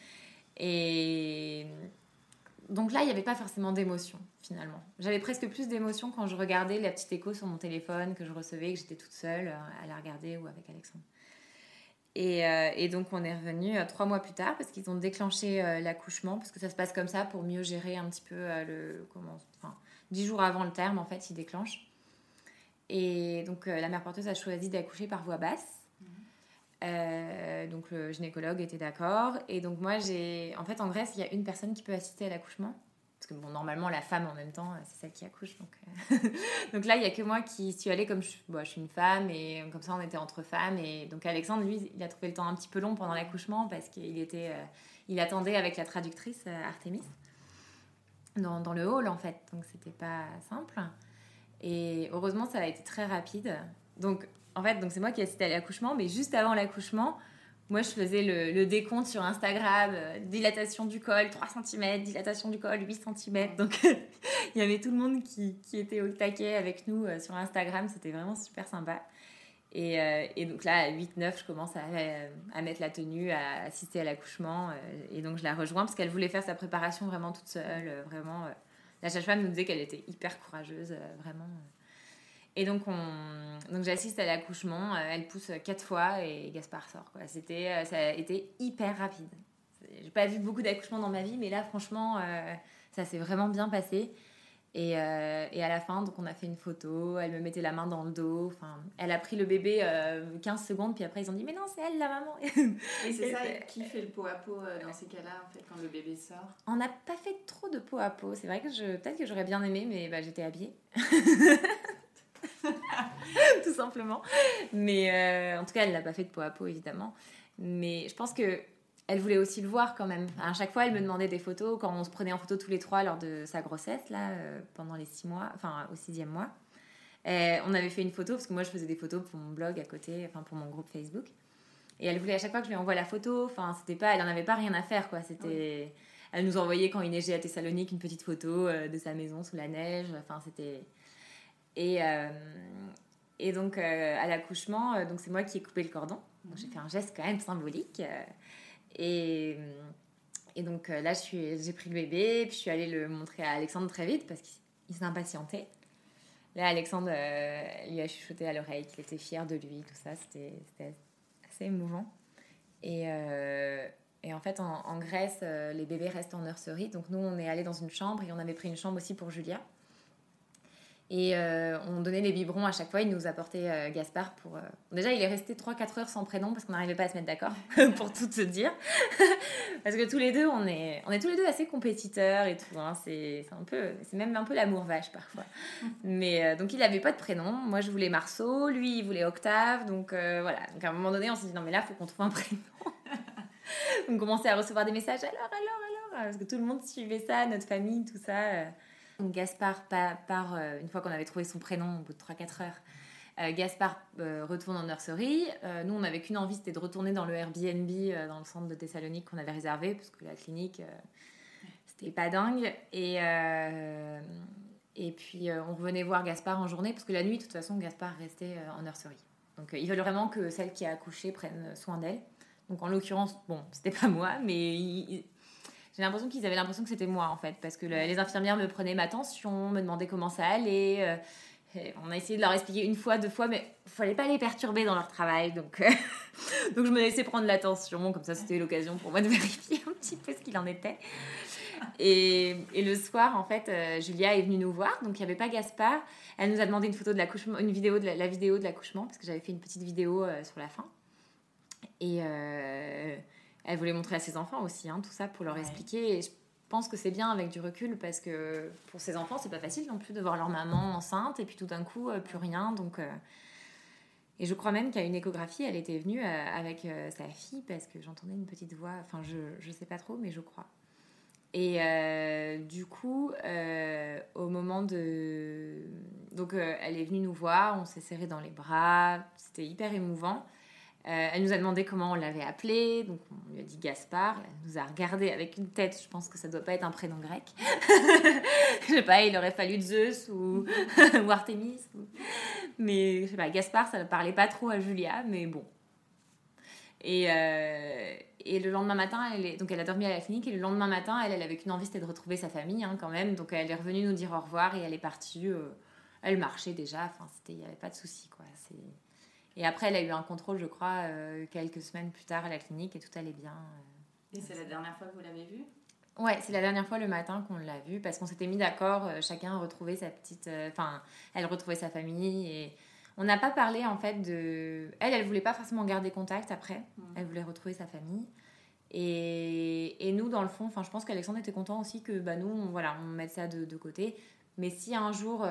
Et donc là, il n'y avait pas forcément d'émotion, finalement. J'avais presque plus d'émotion quand je regardais la petite écho sur mon téléphone que je recevais, que j'étais toute seule à la regarder ou avec Alexandre. Et donc, on est revenu 3 mois plus tard parce qu'ils ont déclenché l'accouchement, parce que ça se passe comme ça pour mieux gérer un petit peu 10 jours avant le terme, en fait, ils déclenchent. Et donc, la mère porteuse a choisi d'accoucher par voie basse. Donc, le gynécologue était d'accord. Et donc, moi, en fait, en Grèce, il y a une personne qui peut assister à l'accouchement. Parce que, bon, normalement, la femme, en même temps, c'est celle qui accouche. Donc là, il n'y a que moi qui suis allée comme je suis une femme. Et comme ça, on était entre femmes. Et donc, Alexandre, lui, il a trouvé le temps un petit peu long pendant l'accouchement parce il attendait avec la traductrice, Artémis, dans le hall, en fait. Donc, c'était pas simple. Et heureusement, ça a été très rapide. Donc, en fait, c'est moi qui assistais à l'accouchement. Mais juste avant l'accouchement, moi, je faisais le décompte sur Instagram. Dilatation du col, 3 cm. Dilatation du col, 8 cm. Donc, il y avait tout le monde qui était au taquet avec nous sur Instagram. C'était vraiment super sympa. Et donc là, à 8-9, je commence à mettre la tenue, à assister à l'accouchement. Et donc, je la rejoins parce qu'elle voulait faire sa préparation vraiment toute seule. Vraiment, la sage-femme nous disait qu'elle était hyper courageuse, vraiment. Et donc j'assiste à l'accouchement. Elle pousse 4 fois et Gaspard sort, quoi. Ça a été hyper rapide. J'ai pas vu beaucoup d'accouchements dans ma vie, mais là, franchement, ça s'est vraiment bien passé. Et à la fin, donc on a fait une photo, elle me mettait la main dans le dos, enfin, elle a pris le bébé 15 secondes, puis après ils ont dit mais non, c'est elle la maman. Et c'est ça, qui fait le pot à pot dans ces cas-là, en fait, quand le bébé sort? On n'a pas fait trop de pot à pot, c'est vrai que peut-être que j'aurais bien aimé, mais j'étais habillée. Tout simplement. Mais en tout cas, elle n'a pas fait de pot à pot, évidemment. Mais je pense que elle voulait aussi le voir quand même. À chaque fois, elle me demandait des photos quand on se prenait en photo tous les 3 lors de sa grossesse, là, pendant les 6 mois, enfin au 6e mois. On avait fait une photo, parce que moi, je faisais des photos pour mon blog à côté, enfin pour mon groupe Facebook. Et elle voulait à chaque fois que je lui envoie la photo, enfin, elle n'en avait pas rien à faire, quoi. Oui. Elle nous envoyait quand il neigeait à Thessalonique une petite photo de sa maison sous la neige, enfin, c'était... Et donc, à l'accouchement, donc c'est moi qui ai coupé le cordon. Donc, j'ai fait un geste quand même symbolique. Et donc, là, j'ai pris le bébé. Puis, je suis allée le montrer à Alexandre très vite parce qu'il s'est impatienté. Là, Alexandre lui a chuchoté à l'oreille qu'il était fier de lui. Tout ça, c'était assez émouvant. Et en fait, en Grèce, les bébés restent en nurserie. Donc, nous, on est allés dans une chambre et on avait pris une chambre aussi pour Julia. Et on donnait les biberons à chaque fois. Il nous apportait Gaspard pour... Déjà, il est resté 3-4 heures sans prénom parce qu'on n'arrivait pas à se mettre d'accord, pour tout te dire. Parce que tous les deux, on est tous les deux assez compétiteurs et tout. Hein. C'est même un peu l'amour vache parfois. Mais donc, il n'avait pas de prénom. Moi, je voulais Marceau. Lui, il voulait Octave. Donc, voilà. Donc, à un moment donné, on s'est dit, non, mais là, il faut qu'on trouve un prénom. On commençait à recevoir des messages. Alors. Parce que tout le monde suivait ça, notre famille, tout ça. Donc Gaspard part une fois qu'on avait trouvé son prénom au bout de 3-4 heures. Gaspard retourne en nurserie. Nous, on n'avait qu'une envie, c'était de retourner dans le Airbnb dans le centre de Thessalonique qu'on avait réservé, parce que la clinique, c'était pas dingue. Et puis, on revenait voir Gaspard en journée, parce que la nuit, de toute façon, Gaspard restait en nurserie. Donc, ils veulent vraiment que celle qui a accouché prenne soin d'elle. Donc, en l'occurrence, bon, c'était pas moi, mais... J'ai l'impression qu'ils avaient l'impression que c'était moi, en fait, parce que les infirmières me prenaient ma tension, me demandaient comment ça allait. On a essayé de leur expliquer 1 fois, 2 fois, mais il ne fallait pas les perturber dans leur travail. Donc je me laissais prendre la tension. Comme ça, c'était l'occasion pour moi de vérifier un petit peu ce qu'il en était. Et le soir, en fait, Julia est venue nous voir. Donc, il n'y avait pas Gaspard. Elle nous a demandé une photo de l'accouchement, une vidéo la vidéo de l'accouchement, parce que j'avais fait une petite vidéo sur la fin. Et... elle voulait montrer à ses enfants aussi, hein, tout ça, pour leur expliquer. Et je pense que c'est bien avec du recul, parce que pour ses enfants, c'est pas facile non plus de voir leur maman enceinte, et puis tout d'un coup, plus rien. Donc, et je crois même qu'à une échographie, elle était venue avec sa fille, parce que j'entendais une petite voix. Enfin, je sais pas trop, mais je crois. Et du coup, au moment de... Donc, elle est venue nous voir, on s'est serrés dans les bras, c'était hyper émouvant. Elle nous a demandé comment on l'avait appelé, donc on lui a dit Gaspard. Elle nous a regardé avec une tête, je pense que ça doit pas être un prénom grec. Je sais pas, il aurait fallu Zeus ou Artémis. Mais je sais pas, Gaspard, ça ne parlait pas trop à Julia, mais bon. Et le lendemain matin, donc elle a dormi à la clinique, et le lendemain matin, elle avait qu'une envie, c'était de retrouver sa famille, hein, quand même. Donc elle est revenue nous dire au revoir et elle est partie. Elle marchait déjà, enfin, il n'y avait pas de souci, quoi. Et après, elle a eu un contrôle, je crois, quelques semaines plus tard à la clinique, et tout allait bien. Et c'est la dernière fois que vous l'avez vue ? Ouais, c'est la dernière fois le matin qu'on l'a vue, parce qu'on s'était mis d'accord, chacun retrouvait sa petite... elle retrouvait sa famille, et on n'a pas parlé, en fait, de... Elle voulait pas forcément garder contact après. Elle voulait retrouver sa famille. Et nous, dans le fond, je pense qu'Alexandre était content aussi que nous, on mette ça de côté. Mais si un jour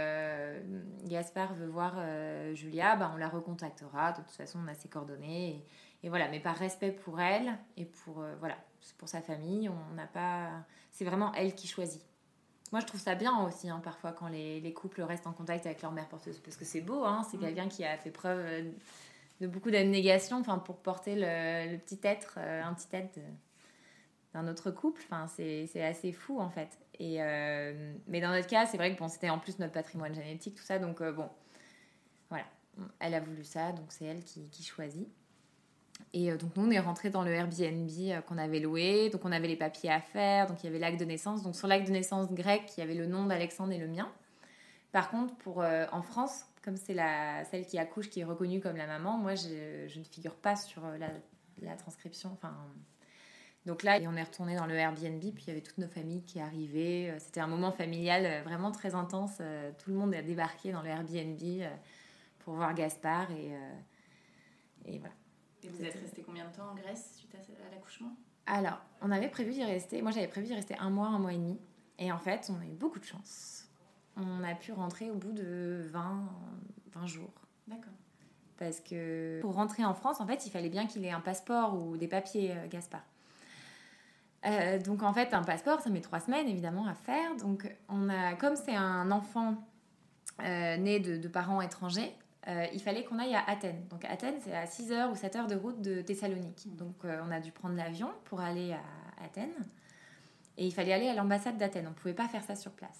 Gaspard veut voir Julia, on la recontactera. De toute façon, on a ses coordonnées. Et voilà, mais par respect pour elle et pour sa famille, on n'a pas... C'est vraiment elle qui choisit. Moi, je trouve ça bien aussi, hein, parfois, quand les couples restent en contact avec leur mère porteuse. Parce que c'est beau, hein, c'est quelqu'un qui a fait preuve de beaucoup d'abnégation pour porter le petit être, un petit être d'un autre couple. C'est assez fou, en fait. Mais dans notre cas, c'est vrai que c'était en plus notre patrimoine génétique, tout ça. Donc, voilà. Elle a voulu ça, donc c'est elle qui choisit. Et donc, nous, on est rentrés dans le Airbnb qu'on avait loué. Donc, on avait les papiers à faire. Donc, il y avait l'acte de naissance. Donc, sur l'acte de naissance grec, il y avait le nom d'Alexandre et le mien. Par contre, en France, comme c'est celle qui accouche qui est reconnue comme la maman, moi, je ne figure pas sur la transcription. Donc là, on est retourné dans le Airbnb, puis il y avait toutes nos familles qui arrivaient. C'était un moment familial vraiment très intense. Tout le monde a débarqué dans le Airbnb pour voir Gaspard. Et voilà. Et vous êtes resté combien de temps en Grèce suite à l'accouchement ? Alors, on avait prévu d'y rester. Moi, j'avais prévu d'y rester 1 mois et demi. Et en fait, on a eu beaucoup de chance. On a pu rentrer au bout de 20 jours. D'accord. Parce que pour rentrer en France, en fait, il fallait bien qu'il ait un passeport ou des papiers, Gaspard. Donc, en fait, un passeport, ça met 3 semaines, évidemment, à faire. Donc, comme c'est un enfant né de parents étrangers, il fallait qu'on aille à Athènes. Donc, Athènes, c'est à 6 heures ou 7 heures de route de Thessalonique. Donc, on a dû prendre l'avion pour aller à Athènes. Et il fallait aller à l'ambassade d'Athènes. On ne pouvait pas faire ça sur place.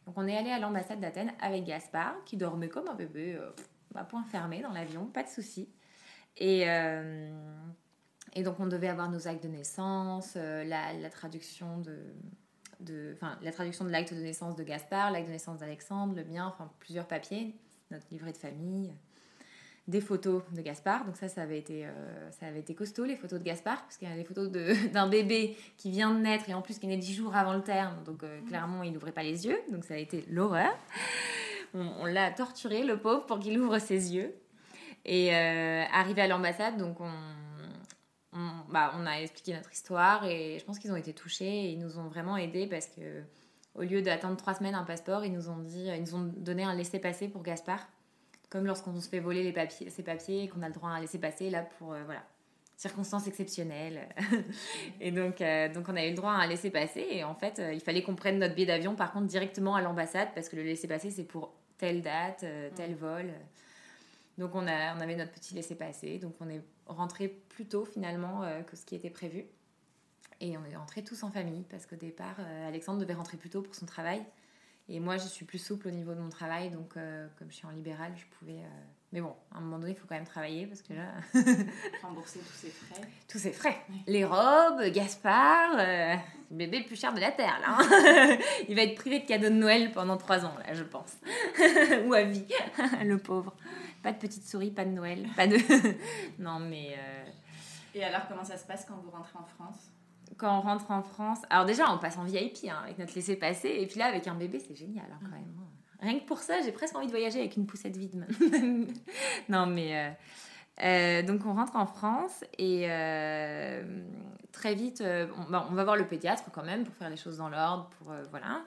Donc on est allé à l'ambassade d'Athènes avec Gaspard, qui dormait comme un bébé, à point fermé dans l'avion, pas de souci. Et donc on devait avoir nos actes de naissance, la traduction la traduction de l'acte de naissance de Gaspard, l'acte de naissance d'Alexandre, le mien, enfin plusieurs papiers, notre livret de famille, des photos de Gaspard. Donc ça avait été costaud, les photos de Gaspard, parce qu'il y a des photos d'un bébé qui vient de naître et en plus qui est né 10 jours avant le terme, donc clairement il n'ouvrait pas les yeux, donc ça a été l'horreur. On l'a torturé, le pauvre, pour qu'il ouvre ses yeux. Et arrivé à l'ambassade, donc on a expliqué notre histoire et je pense qu'ils ont été touchés et ils nous ont vraiment aidés parce que au lieu d'attendre 3 semaines un passeport, ils nous ont donné un laissez-passer pour Gaspard, comme lorsqu'on se fait voler ses papiers et qu'on a le droit à un laissez-passer là pour circonstances exceptionnelles. Et donc on a eu le droit à un laissez-passer et en fait il fallait qu'on prenne notre billet d'avion par contre directement à l'ambassade parce que le laissez-passer c'est pour telle date, tel vol. Donc on avait notre petit laissez-passer, donc on est rentré plus tôt finalement que ce qui était prévu. Et on est rentrés tous en famille parce qu'au départ, Alexandre devait rentrer plus tôt pour son travail. Et moi, je suis plus souple au niveau de mon travail, donc comme je suis en libéral, je pouvais... Mais bon, à un moment donné, il faut quand même travailler parce que là... rembourser tous ses frais. Tous ses frais. Les robes, Gaspard, le bébé le plus cher de la Terre, là. Hein. Il va être privé de cadeaux de Noël pendant 3 ans, là, je pense. Ou à vie, le pauvre. Pas de petite souris, pas de Noël, pas de... Non, mais... Et alors, comment ça se passe quand vous rentrez en France ? Quand on rentre en France... Alors déjà, on passe en VIP, avec notre laissez-passer. Et puis là, avec un bébé, c'est génial, quand même. Rien que pour ça, j'ai presque envie de voyager avec une poussette vide. Non, mais... donc, on rentre en France et très vite, on va voir le pédiatre quand même pour faire les choses dans l'ordre, voilà.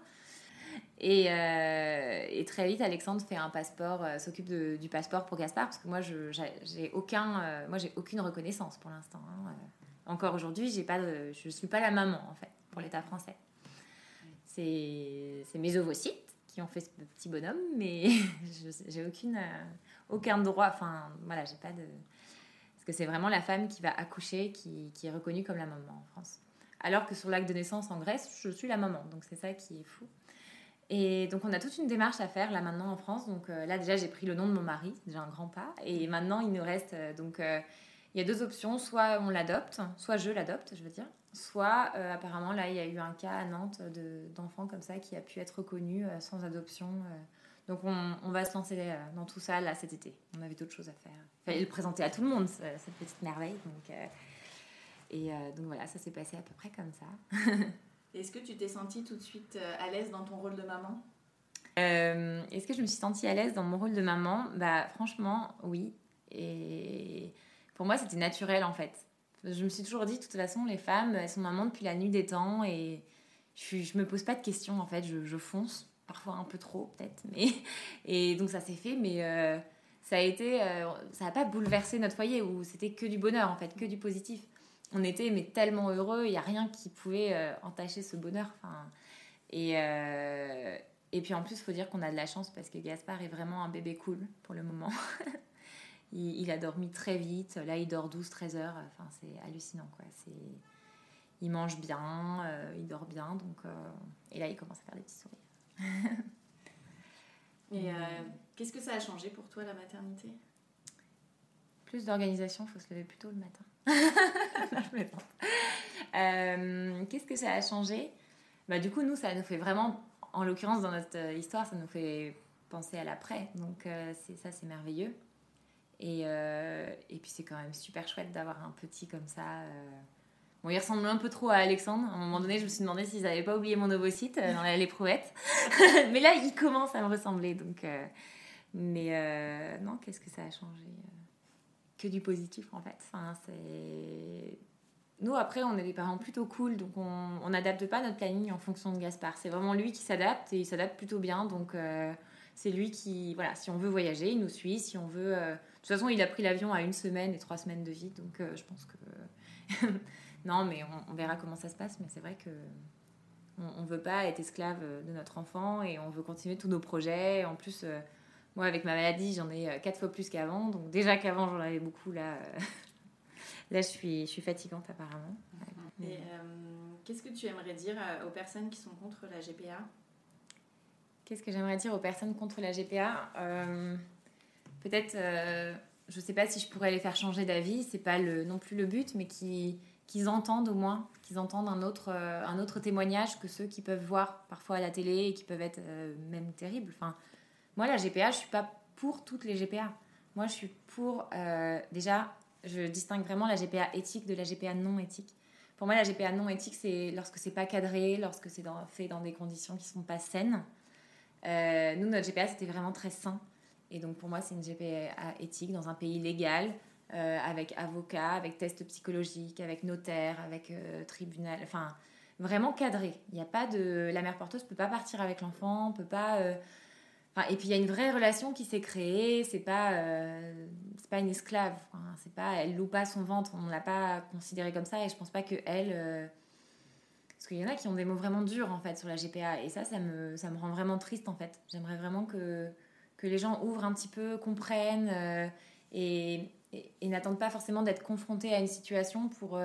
Et très vite, Alexandre fait un passeport, s'occupe du passeport pour Gaspard parce que moi, j'ai aucune reconnaissance pour l'instant. Hein. Encore aujourd'hui, je suis pas la maman en fait pour l'État français. C'est mes ovocytes qui ont fait ce petit bonhomme, mais j'ai aucun droit. Enfin, voilà, j'ai pas de... Parce que c'est vraiment la femme qui va accoucher qui est reconnue comme la maman en France. Alors que sur l'acte de naissance en Grèce, je suis la maman. Donc c'est ça qui est fou. Et donc on a toute une démarche à faire là maintenant en France. Donc là déjà j'ai pris le nom de mon mari, c'est déjà un grand pas. Et maintenant il nous reste il y a 2 options, soit on l'adopte, soit je l'adopte, je veux dire. Soit apparemment là il y a eu un cas à Nantes d'enfant comme ça qui a pu être reconnu sans adoption. Donc on va se lancer dans tout ça là cet été. On avait d'autres choses à faire. Il fallait le présenter à tout le monde cette petite merveille. Donc voilà, ça s'est passé à peu près comme ça. Est-ce que tu t'es sentie tout de suite à l'aise dans ton rôle de maman ? Est-ce que je me suis sentie à l'aise dans mon rôle de maman ? Bah, franchement, oui. Et pour moi, c'était naturel, en fait. Je me suis toujours dit, de toute façon, les femmes, elles sont mamans depuis la nuit des temps. Et je me pose pas de questions, en fait. Je fonce, parfois un peu trop, peut-être. Et donc, ça s'est fait, mais ça a pas bouleversé notre foyer, où c'était que du bonheur, en fait, que du positif. On était tellement heureux, il n'y a rien qui pouvait entacher ce bonheur. Enfin, et puis en plus, il faut dire qu'on a de la chance parce que Gaspard est vraiment un bébé cool pour le moment. il a dormi très vite, là il dort 12-13 heures, enfin, c'est hallucinant, quoi. Il mange bien, il dort bien, donc, et là il commence à faire des petits sourires. Et qu'est-ce que ça a changé pour toi la maternité ? Plus d'organisation, il faut se lever plus tôt le matin. Je plaisante. Qu'est-ce que ça a changé ? Bah, du coup, nous, ça nous fait vraiment, en l'occurrence, dans notre histoire, ça nous fait penser à l'après. Donc, c'est merveilleux. Et puis, c'est quand même super chouette d'avoir un petit comme ça. Bon, il ressemble un peu trop à Alexandre. À un moment donné, je me suis demandé s'ils n'avaient pas oublié mon ovocyte dans l'éprouvette. Mais là, il commence à me ressembler. Donc, non, qu'est-ce que ça a changé ? Que du positif en fait. Enfin, nous après on est des parents plutôt cool, donc on n'adapte pas notre planning en fonction de Gaspard. C'est vraiment lui qui s'adapte et il s'adapte plutôt bien, donc c'est lui qui, voilà, si on veut voyager il nous suit, si on veut de toute façon il a pris l'avion à 1 semaine et 3 semaines de vie, donc je pense que non, mais on verra comment ça se passe, mais c'est vrai que on veut pas être esclave de notre enfant et on veut continuer tous nos projets. En plus moi, avec ma maladie, j'en ai 4 fois plus qu'avant. Donc déjà qu'avant, j'en avais beaucoup. Là, je suis fatigante apparemment. Et qu'est-ce que tu aimerais dire aux personnes qui sont contre la GPA ? Qu'est-ce que j'aimerais dire aux personnes contre la GPA ? Peut-être, je ne sais pas si je pourrais les faire changer d'avis, c'est pas non plus le but, mais qu'ils entendent au moins, qu'ils entendent un autre témoignage que ceux qu'ils peuvent voir parfois à la télé et qui peuvent être même terribles. Enfin, moi, la GPA, je ne suis pas pour toutes les GPA. Moi, je suis pour... déjà, je distingue vraiment la GPA éthique de la GPA non éthique. Pour moi, la GPA non éthique, c'est lorsque c'est pas cadré, lorsque c'est fait dans des conditions qui sont pas saines. Nous, notre GPA, c'était vraiment très sain. Et donc, pour moi, c'est une GPA éthique dans un pays légal, avec avocat, avec test psychologique, avec notaire, avec tribunal. Enfin, vraiment cadré. Il n'y a pas de... La mère porteuse ne peut pas partir avec l'enfant, peut pas... Enfin, et puis, il y a une vraie relation qui s'est créée. C'est pas une esclave. Enfin, c'est pas... Elle loue pas son ventre. On ne l'a pas considérée comme ça. Et je pense pas qu'elle... Parce qu'il y en a qui ont des mots vraiment durs, en fait, sur la GPA. Et ça me rend vraiment triste, en fait. J'aimerais vraiment que les gens ouvrent un petit peu, comprennent et n'attendent pas forcément d'être confrontés à une situation pour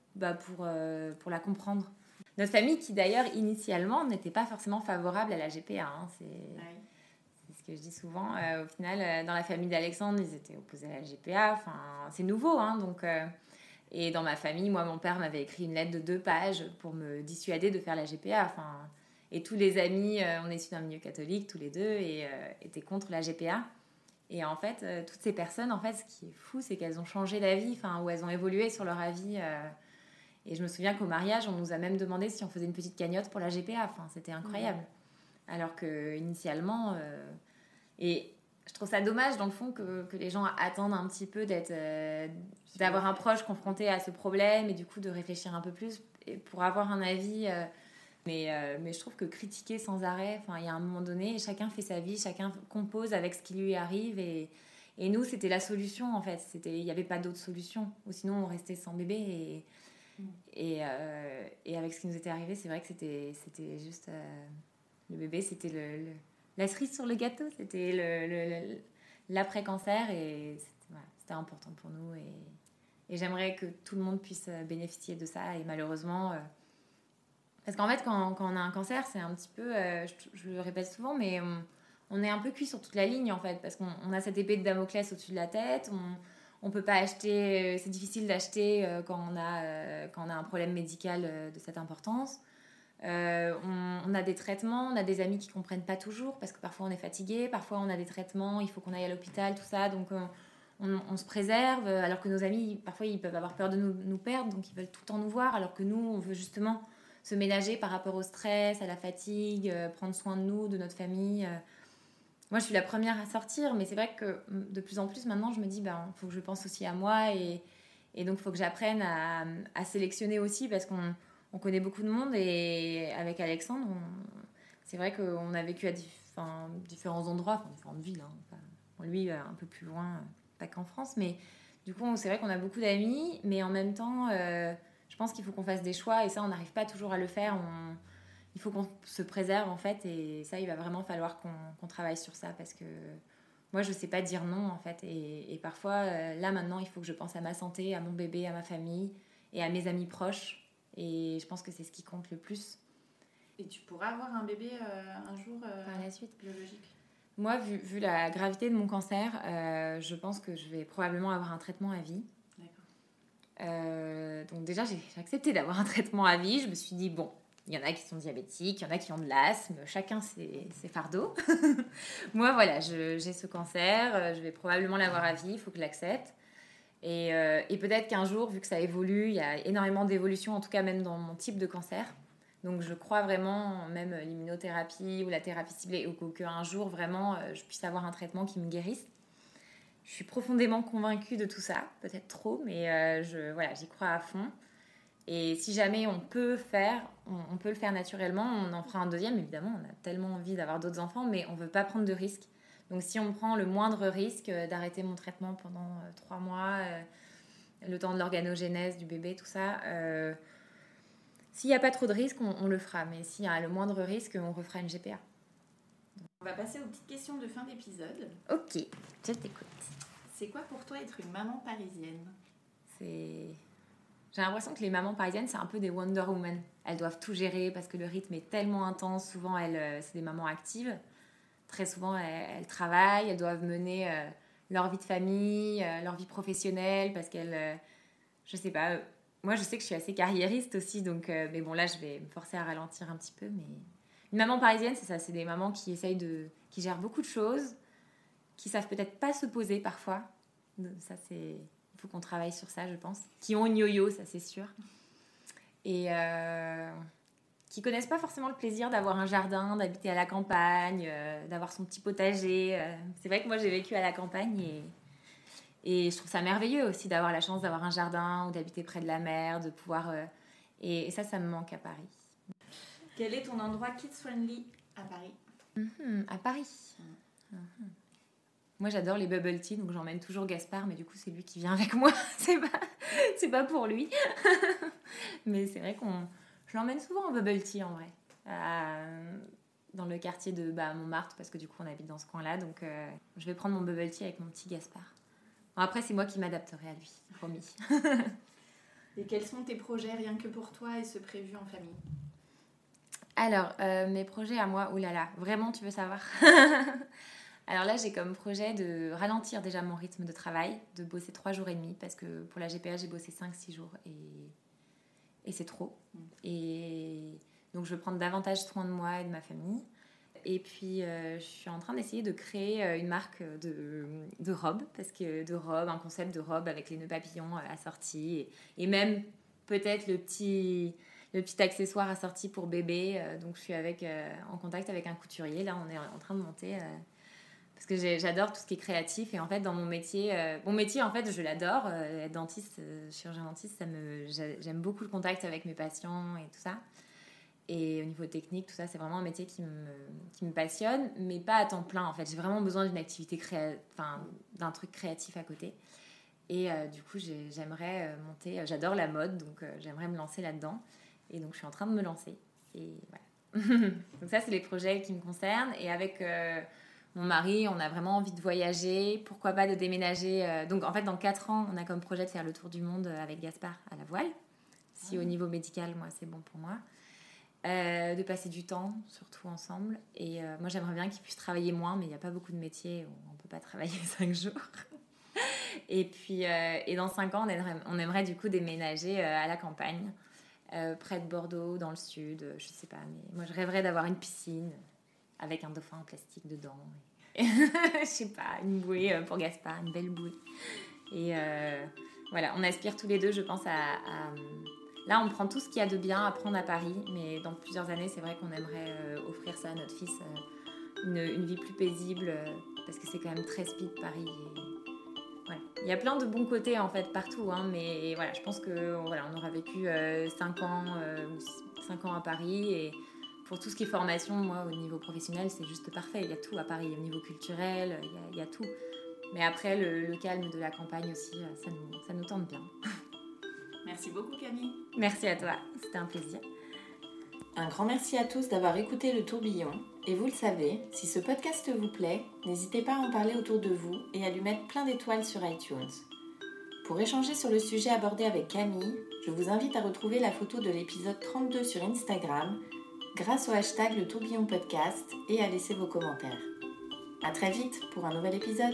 la comprendre. Notre famille, qui d'ailleurs, initialement, n'était pas forcément favorable à la GPA. Hein, c'est ce que je dis souvent. Au final, dans la famille d'Alexandre, ils étaient opposés à la GPA. Enfin, c'est nouveau, hein, donc... Et dans ma famille, moi, mon père m'avait écrit une lettre de 2 pages pour me dissuader de faire la GPA. Enfin, et tous les amis, on est issus d'un milieu catholique, tous les deux, et étaient contre la GPA. Et en fait, toutes ces personnes, en fait, ce qui est fou, c'est qu'elles ont changé d'avis, enfin, ou elles ont évolué sur leur avis. Et je me souviens qu'au mariage, on nous a même demandé si on faisait une petite cagnotte pour la GPA. Enfin, c'était incroyable. Alors qu'initialement... Et je trouve ça dommage, dans le fond, que les gens attendent un petit peu d'avoir un proche confronté à ce problème et du coup de réfléchir un peu plus pour avoir un avis. Mais je trouve que critiquer sans arrêt, il y a un moment donné, chacun fait sa vie, chacun compose avec ce qui lui arrive. Et nous, c'était la solution, en fait. Il n'y avait pas d'autre solution. Ou sinon, on restait sans bébé. Et avec ce qui nous était arrivé, c'est vrai que c'était juste... le bébé, c'était la cerise sur le gâteau, c'était l'après-cancer et c'était important pour nous et j'aimerais que tout le monde puisse bénéficier de ça et malheureusement parce qu'en fait quand on a un cancer c'est un petit peu je le répète souvent mais on est un peu cuit sur toute la ligne en fait parce qu'on a cette épée de Damoclès au-dessus de la tête, on peut pas acheter, c'est difficile d'acheter quand on a un problème médical de cette importance. On a des traitements, on a des amis qui comprennent pas toujours parce que parfois on est fatigué, parfois on a des traitements, il faut qu'on aille à l'hôpital, tout ça, donc on se préserve alors que nos amis parfois ils peuvent avoir peur de nous perdre, donc ils veulent tout le temps nous voir alors que nous on veut justement se ménager par rapport au stress, à la fatigue, prendre soin de nous, de notre famille. Moi je suis la première à sortir mais c'est vrai que de plus en plus maintenant je me dis faut que je pense aussi à moi et donc il faut que j'apprenne à sélectionner aussi parce qu'on connaît beaucoup de monde et avec Alexandre, c'est vrai qu'on a vécu à différents endroits, différentes villes. Hein. Lui, un peu plus loin, pas qu'en France. Mais du coup, c'est vrai qu'on a beaucoup d'amis. Mais en même temps, je pense qu'il faut qu'on fasse des choix. Et ça, on n'arrive pas toujours à le faire. Il faut qu'on se préserve, en fait. Et ça, il va vraiment falloir qu'on travaille sur ça. Parce que moi, je ne sais pas dire non, en fait. Et parfois, là, maintenant, il faut que je pense à ma santé, à mon bébé, à ma famille et à mes amis proches. Et je pense que c'est ce qui compte le plus. Et tu pourras avoir un bébé un jour par la suite biologique ? Moi, vu la gravité de mon cancer, je pense que je vais probablement avoir un traitement à vie. D'accord. Donc déjà, j'ai accepté d'avoir un traitement à vie. Je me suis dit, bon, il y en a qui sont diabétiques, il y en a qui ont de l'asthme, chacun ses fardeaux. Moi, voilà, j'ai ce cancer, je vais probablement l'avoir à vie, il faut que je l'accepte. Et peut-être qu'un jour, vu que ça évolue, il y a énormément d'évolutions, en tout cas même dans mon type de cancer. Donc je crois vraiment, même l'immunothérapie ou la thérapie ciblée, ou qu'un jour vraiment je puisse avoir un traitement qui me guérisse. Je suis profondément convaincue de tout ça, peut-être trop, mais j'y crois à fond. Et si jamais on peut le faire naturellement, on en fera un deuxième, évidemment. On a tellement envie d'avoir d'autres enfants, mais on ne veut pas prendre de risques. Donc si on prend le moindre risque d'arrêter mon traitement pendant 3 mois, le temps de l'organogénèse du bébé, tout ça, s'il n'y a pas trop de risques, on le fera. Mais s'il y a le moindre risque, on refera une GPA. On va passer aux petites questions de fin d'épisode. Ok, je t'écoute. C'est quoi pour toi être une maman parisienne ? J'ai l'impression que les mamans parisiennes, c'est un peu des Wonder Woman. Elles doivent tout gérer parce que le rythme est tellement intense. Souvent, c'est des mamans actives. très souvent, elles travaillent, elles doivent mener leur vie de famille, leur vie professionnelle, parce qu'elles... je sais pas... moi, je sais que je suis assez carriériste aussi, donc... mais bon, là, je vais me forcer à ralentir un petit peu, mais... Une maman parisienne, c'est ça, c'est des mamans qui essayent qui gèrent beaucoup de choses, qui savent peut-être pas se poser parfois. Ça, il faut qu'on travaille sur ça, je pense. Qui ont une yo-yo, ça c'est sûr. Et qui connaissent pas forcément le plaisir d'avoir un jardin, d'habiter à la campagne, d'avoir son petit potager. C'est vrai que moi, j'ai vécu à la campagne et je trouve ça merveilleux aussi d'avoir la chance d'avoir un jardin ou d'habiter près de la mer, de pouvoir... et ça me manque à Paris. Quel est ton endroit kids-friendly à Paris ? À Paris. Moi, j'adore les bubble tea, donc j'emmène toujours Gaspard, mais du coup, c'est lui qui vient avec moi. C'est pas pour lui. Mais c'est vrai je l'emmène souvent en bubble tea, en vrai. Dans le quartier de Montmartre, parce que du coup, on habite dans ce coin-là. Donc, je vais prendre mon bubble tea avec mon petit Gaspard. Bon, après, c'est moi qui m'adapterai à lui, promis. Et quels sont tes projets rien que pour toi et ceux prévus en famille ? Alors, mes projets à moi, oulala, vraiment, tu veux savoir ? Alors là, j'ai comme projet de ralentir déjà mon rythme de travail, de bosser 3 jours et demi, parce que pour la GPA, j'ai bossé 5-6 jours et c'est trop. Et donc, je veux prendre davantage soin de moi et de ma famille. Et puis, je suis en train d'essayer de créer une marque de robes, un concept de robe avec les nœuds papillons assortis et même peut-être le petit accessoire assorti pour bébé. Donc, je suis en contact avec un couturier. Là, on est en train de monter... parce que j'adore tout ce qui est créatif. Et en fait, dans mon métier... mon métier, en fait, je l'adore. Être dentiste, chirurgien dentiste, j'aime beaucoup le contact avec mes patients et tout ça. Et au niveau technique, tout ça, c'est vraiment un métier qui me passionne, mais pas à temps plein, en fait. J'ai vraiment besoin d'une activité d'un truc créatif à côté. Et du coup, j'aimerais monter... j'adore la mode, donc j'aimerais me lancer là-dedans. Et donc, je suis en train de me lancer. Et voilà. Donc ça, c'est les projets qui me concernent. Et avec mon mari, on a vraiment envie de voyager. Pourquoi pas de déménager. Donc, en fait, dans 4 ans, on a comme projet de faire le tour du monde avec Gaspard à la voile. Si au niveau médical, moi, c'est bon pour moi. De passer du temps, surtout ensemble. Et moi, j'aimerais bien qu'il puisse travailler moins, mais il n'y a pas beaucoup de métiers où on ne peut pas travailler 5 jours. Et puis, dans 5 ans, on aimerait du coup déménager à la campagne. Près de Bordeaux, dans le sud, je sais pas, mais moi je rêverais d'avoir une piscine avec un dauphin en plastique dedans. Et je sais pas, une bouée pour Gaspard, une belle bouée. Et voilà, on aspire tous les deux, je pense, Là, on prend tout ce qu'il y a de bien à prendre à Paris, mais dans plusieurs années, c'est vrai qu'on aimerait offrir ça à notre fils, une vie plus paisible, parce que c'est quand même très speed Paris. Voilà. Il y a plein de bons côtés en fait partout, hein, mais voilà, je pense qu'on aura vécu 5 ans à Paris et pour tout ce qui est formation, moi au niveau professionnel c'est juste parfait, il y a tout à Paris, au niveau culturel, il y a tout. Mais après le calme de la campagne aussi, ça nous tente bien. Merci beaucoup Camille. Merci à toi, c'était un plaisir. Un grand merci à tous d'avoir écouté Le Tourbillon. Et vous le savez, si ce podcast vous plaît, n'hésitez pas à en parler autour de vous et à lui mettre plein d'étoiles sur iTunes. Pour échanger sur le sujet abordé avec Camille, je vous invite à retrouver la photo de l'épisode 32 sur Instagram grâce au hashtag Le Tourbillon Podcast et à laisser vos commentaires. À très vite pour un nouvel épisode.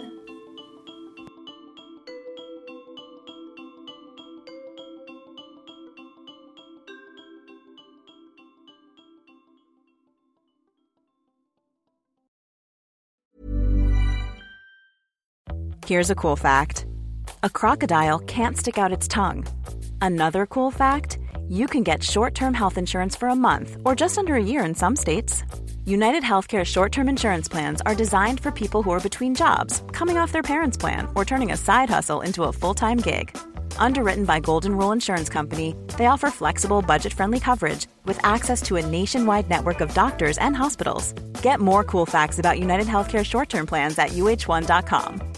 Here's a cool fact. A crocodile can't stick out its tongue. Another cool fact, you can get short-term health insurance for a month or just under a year in some states. United Healthcare short-term insurance plans are designed for people who are between jobs, coming off their parents' plan, or turning a side hustle into a full-time gig. Underwritten by Golden Rule Insurance Company, they offer flexible, budget-friendly coverage with access to a nationwide network of doctors and hospitals. Get more cool facts about United Healthcare short-term plans at uh1.com.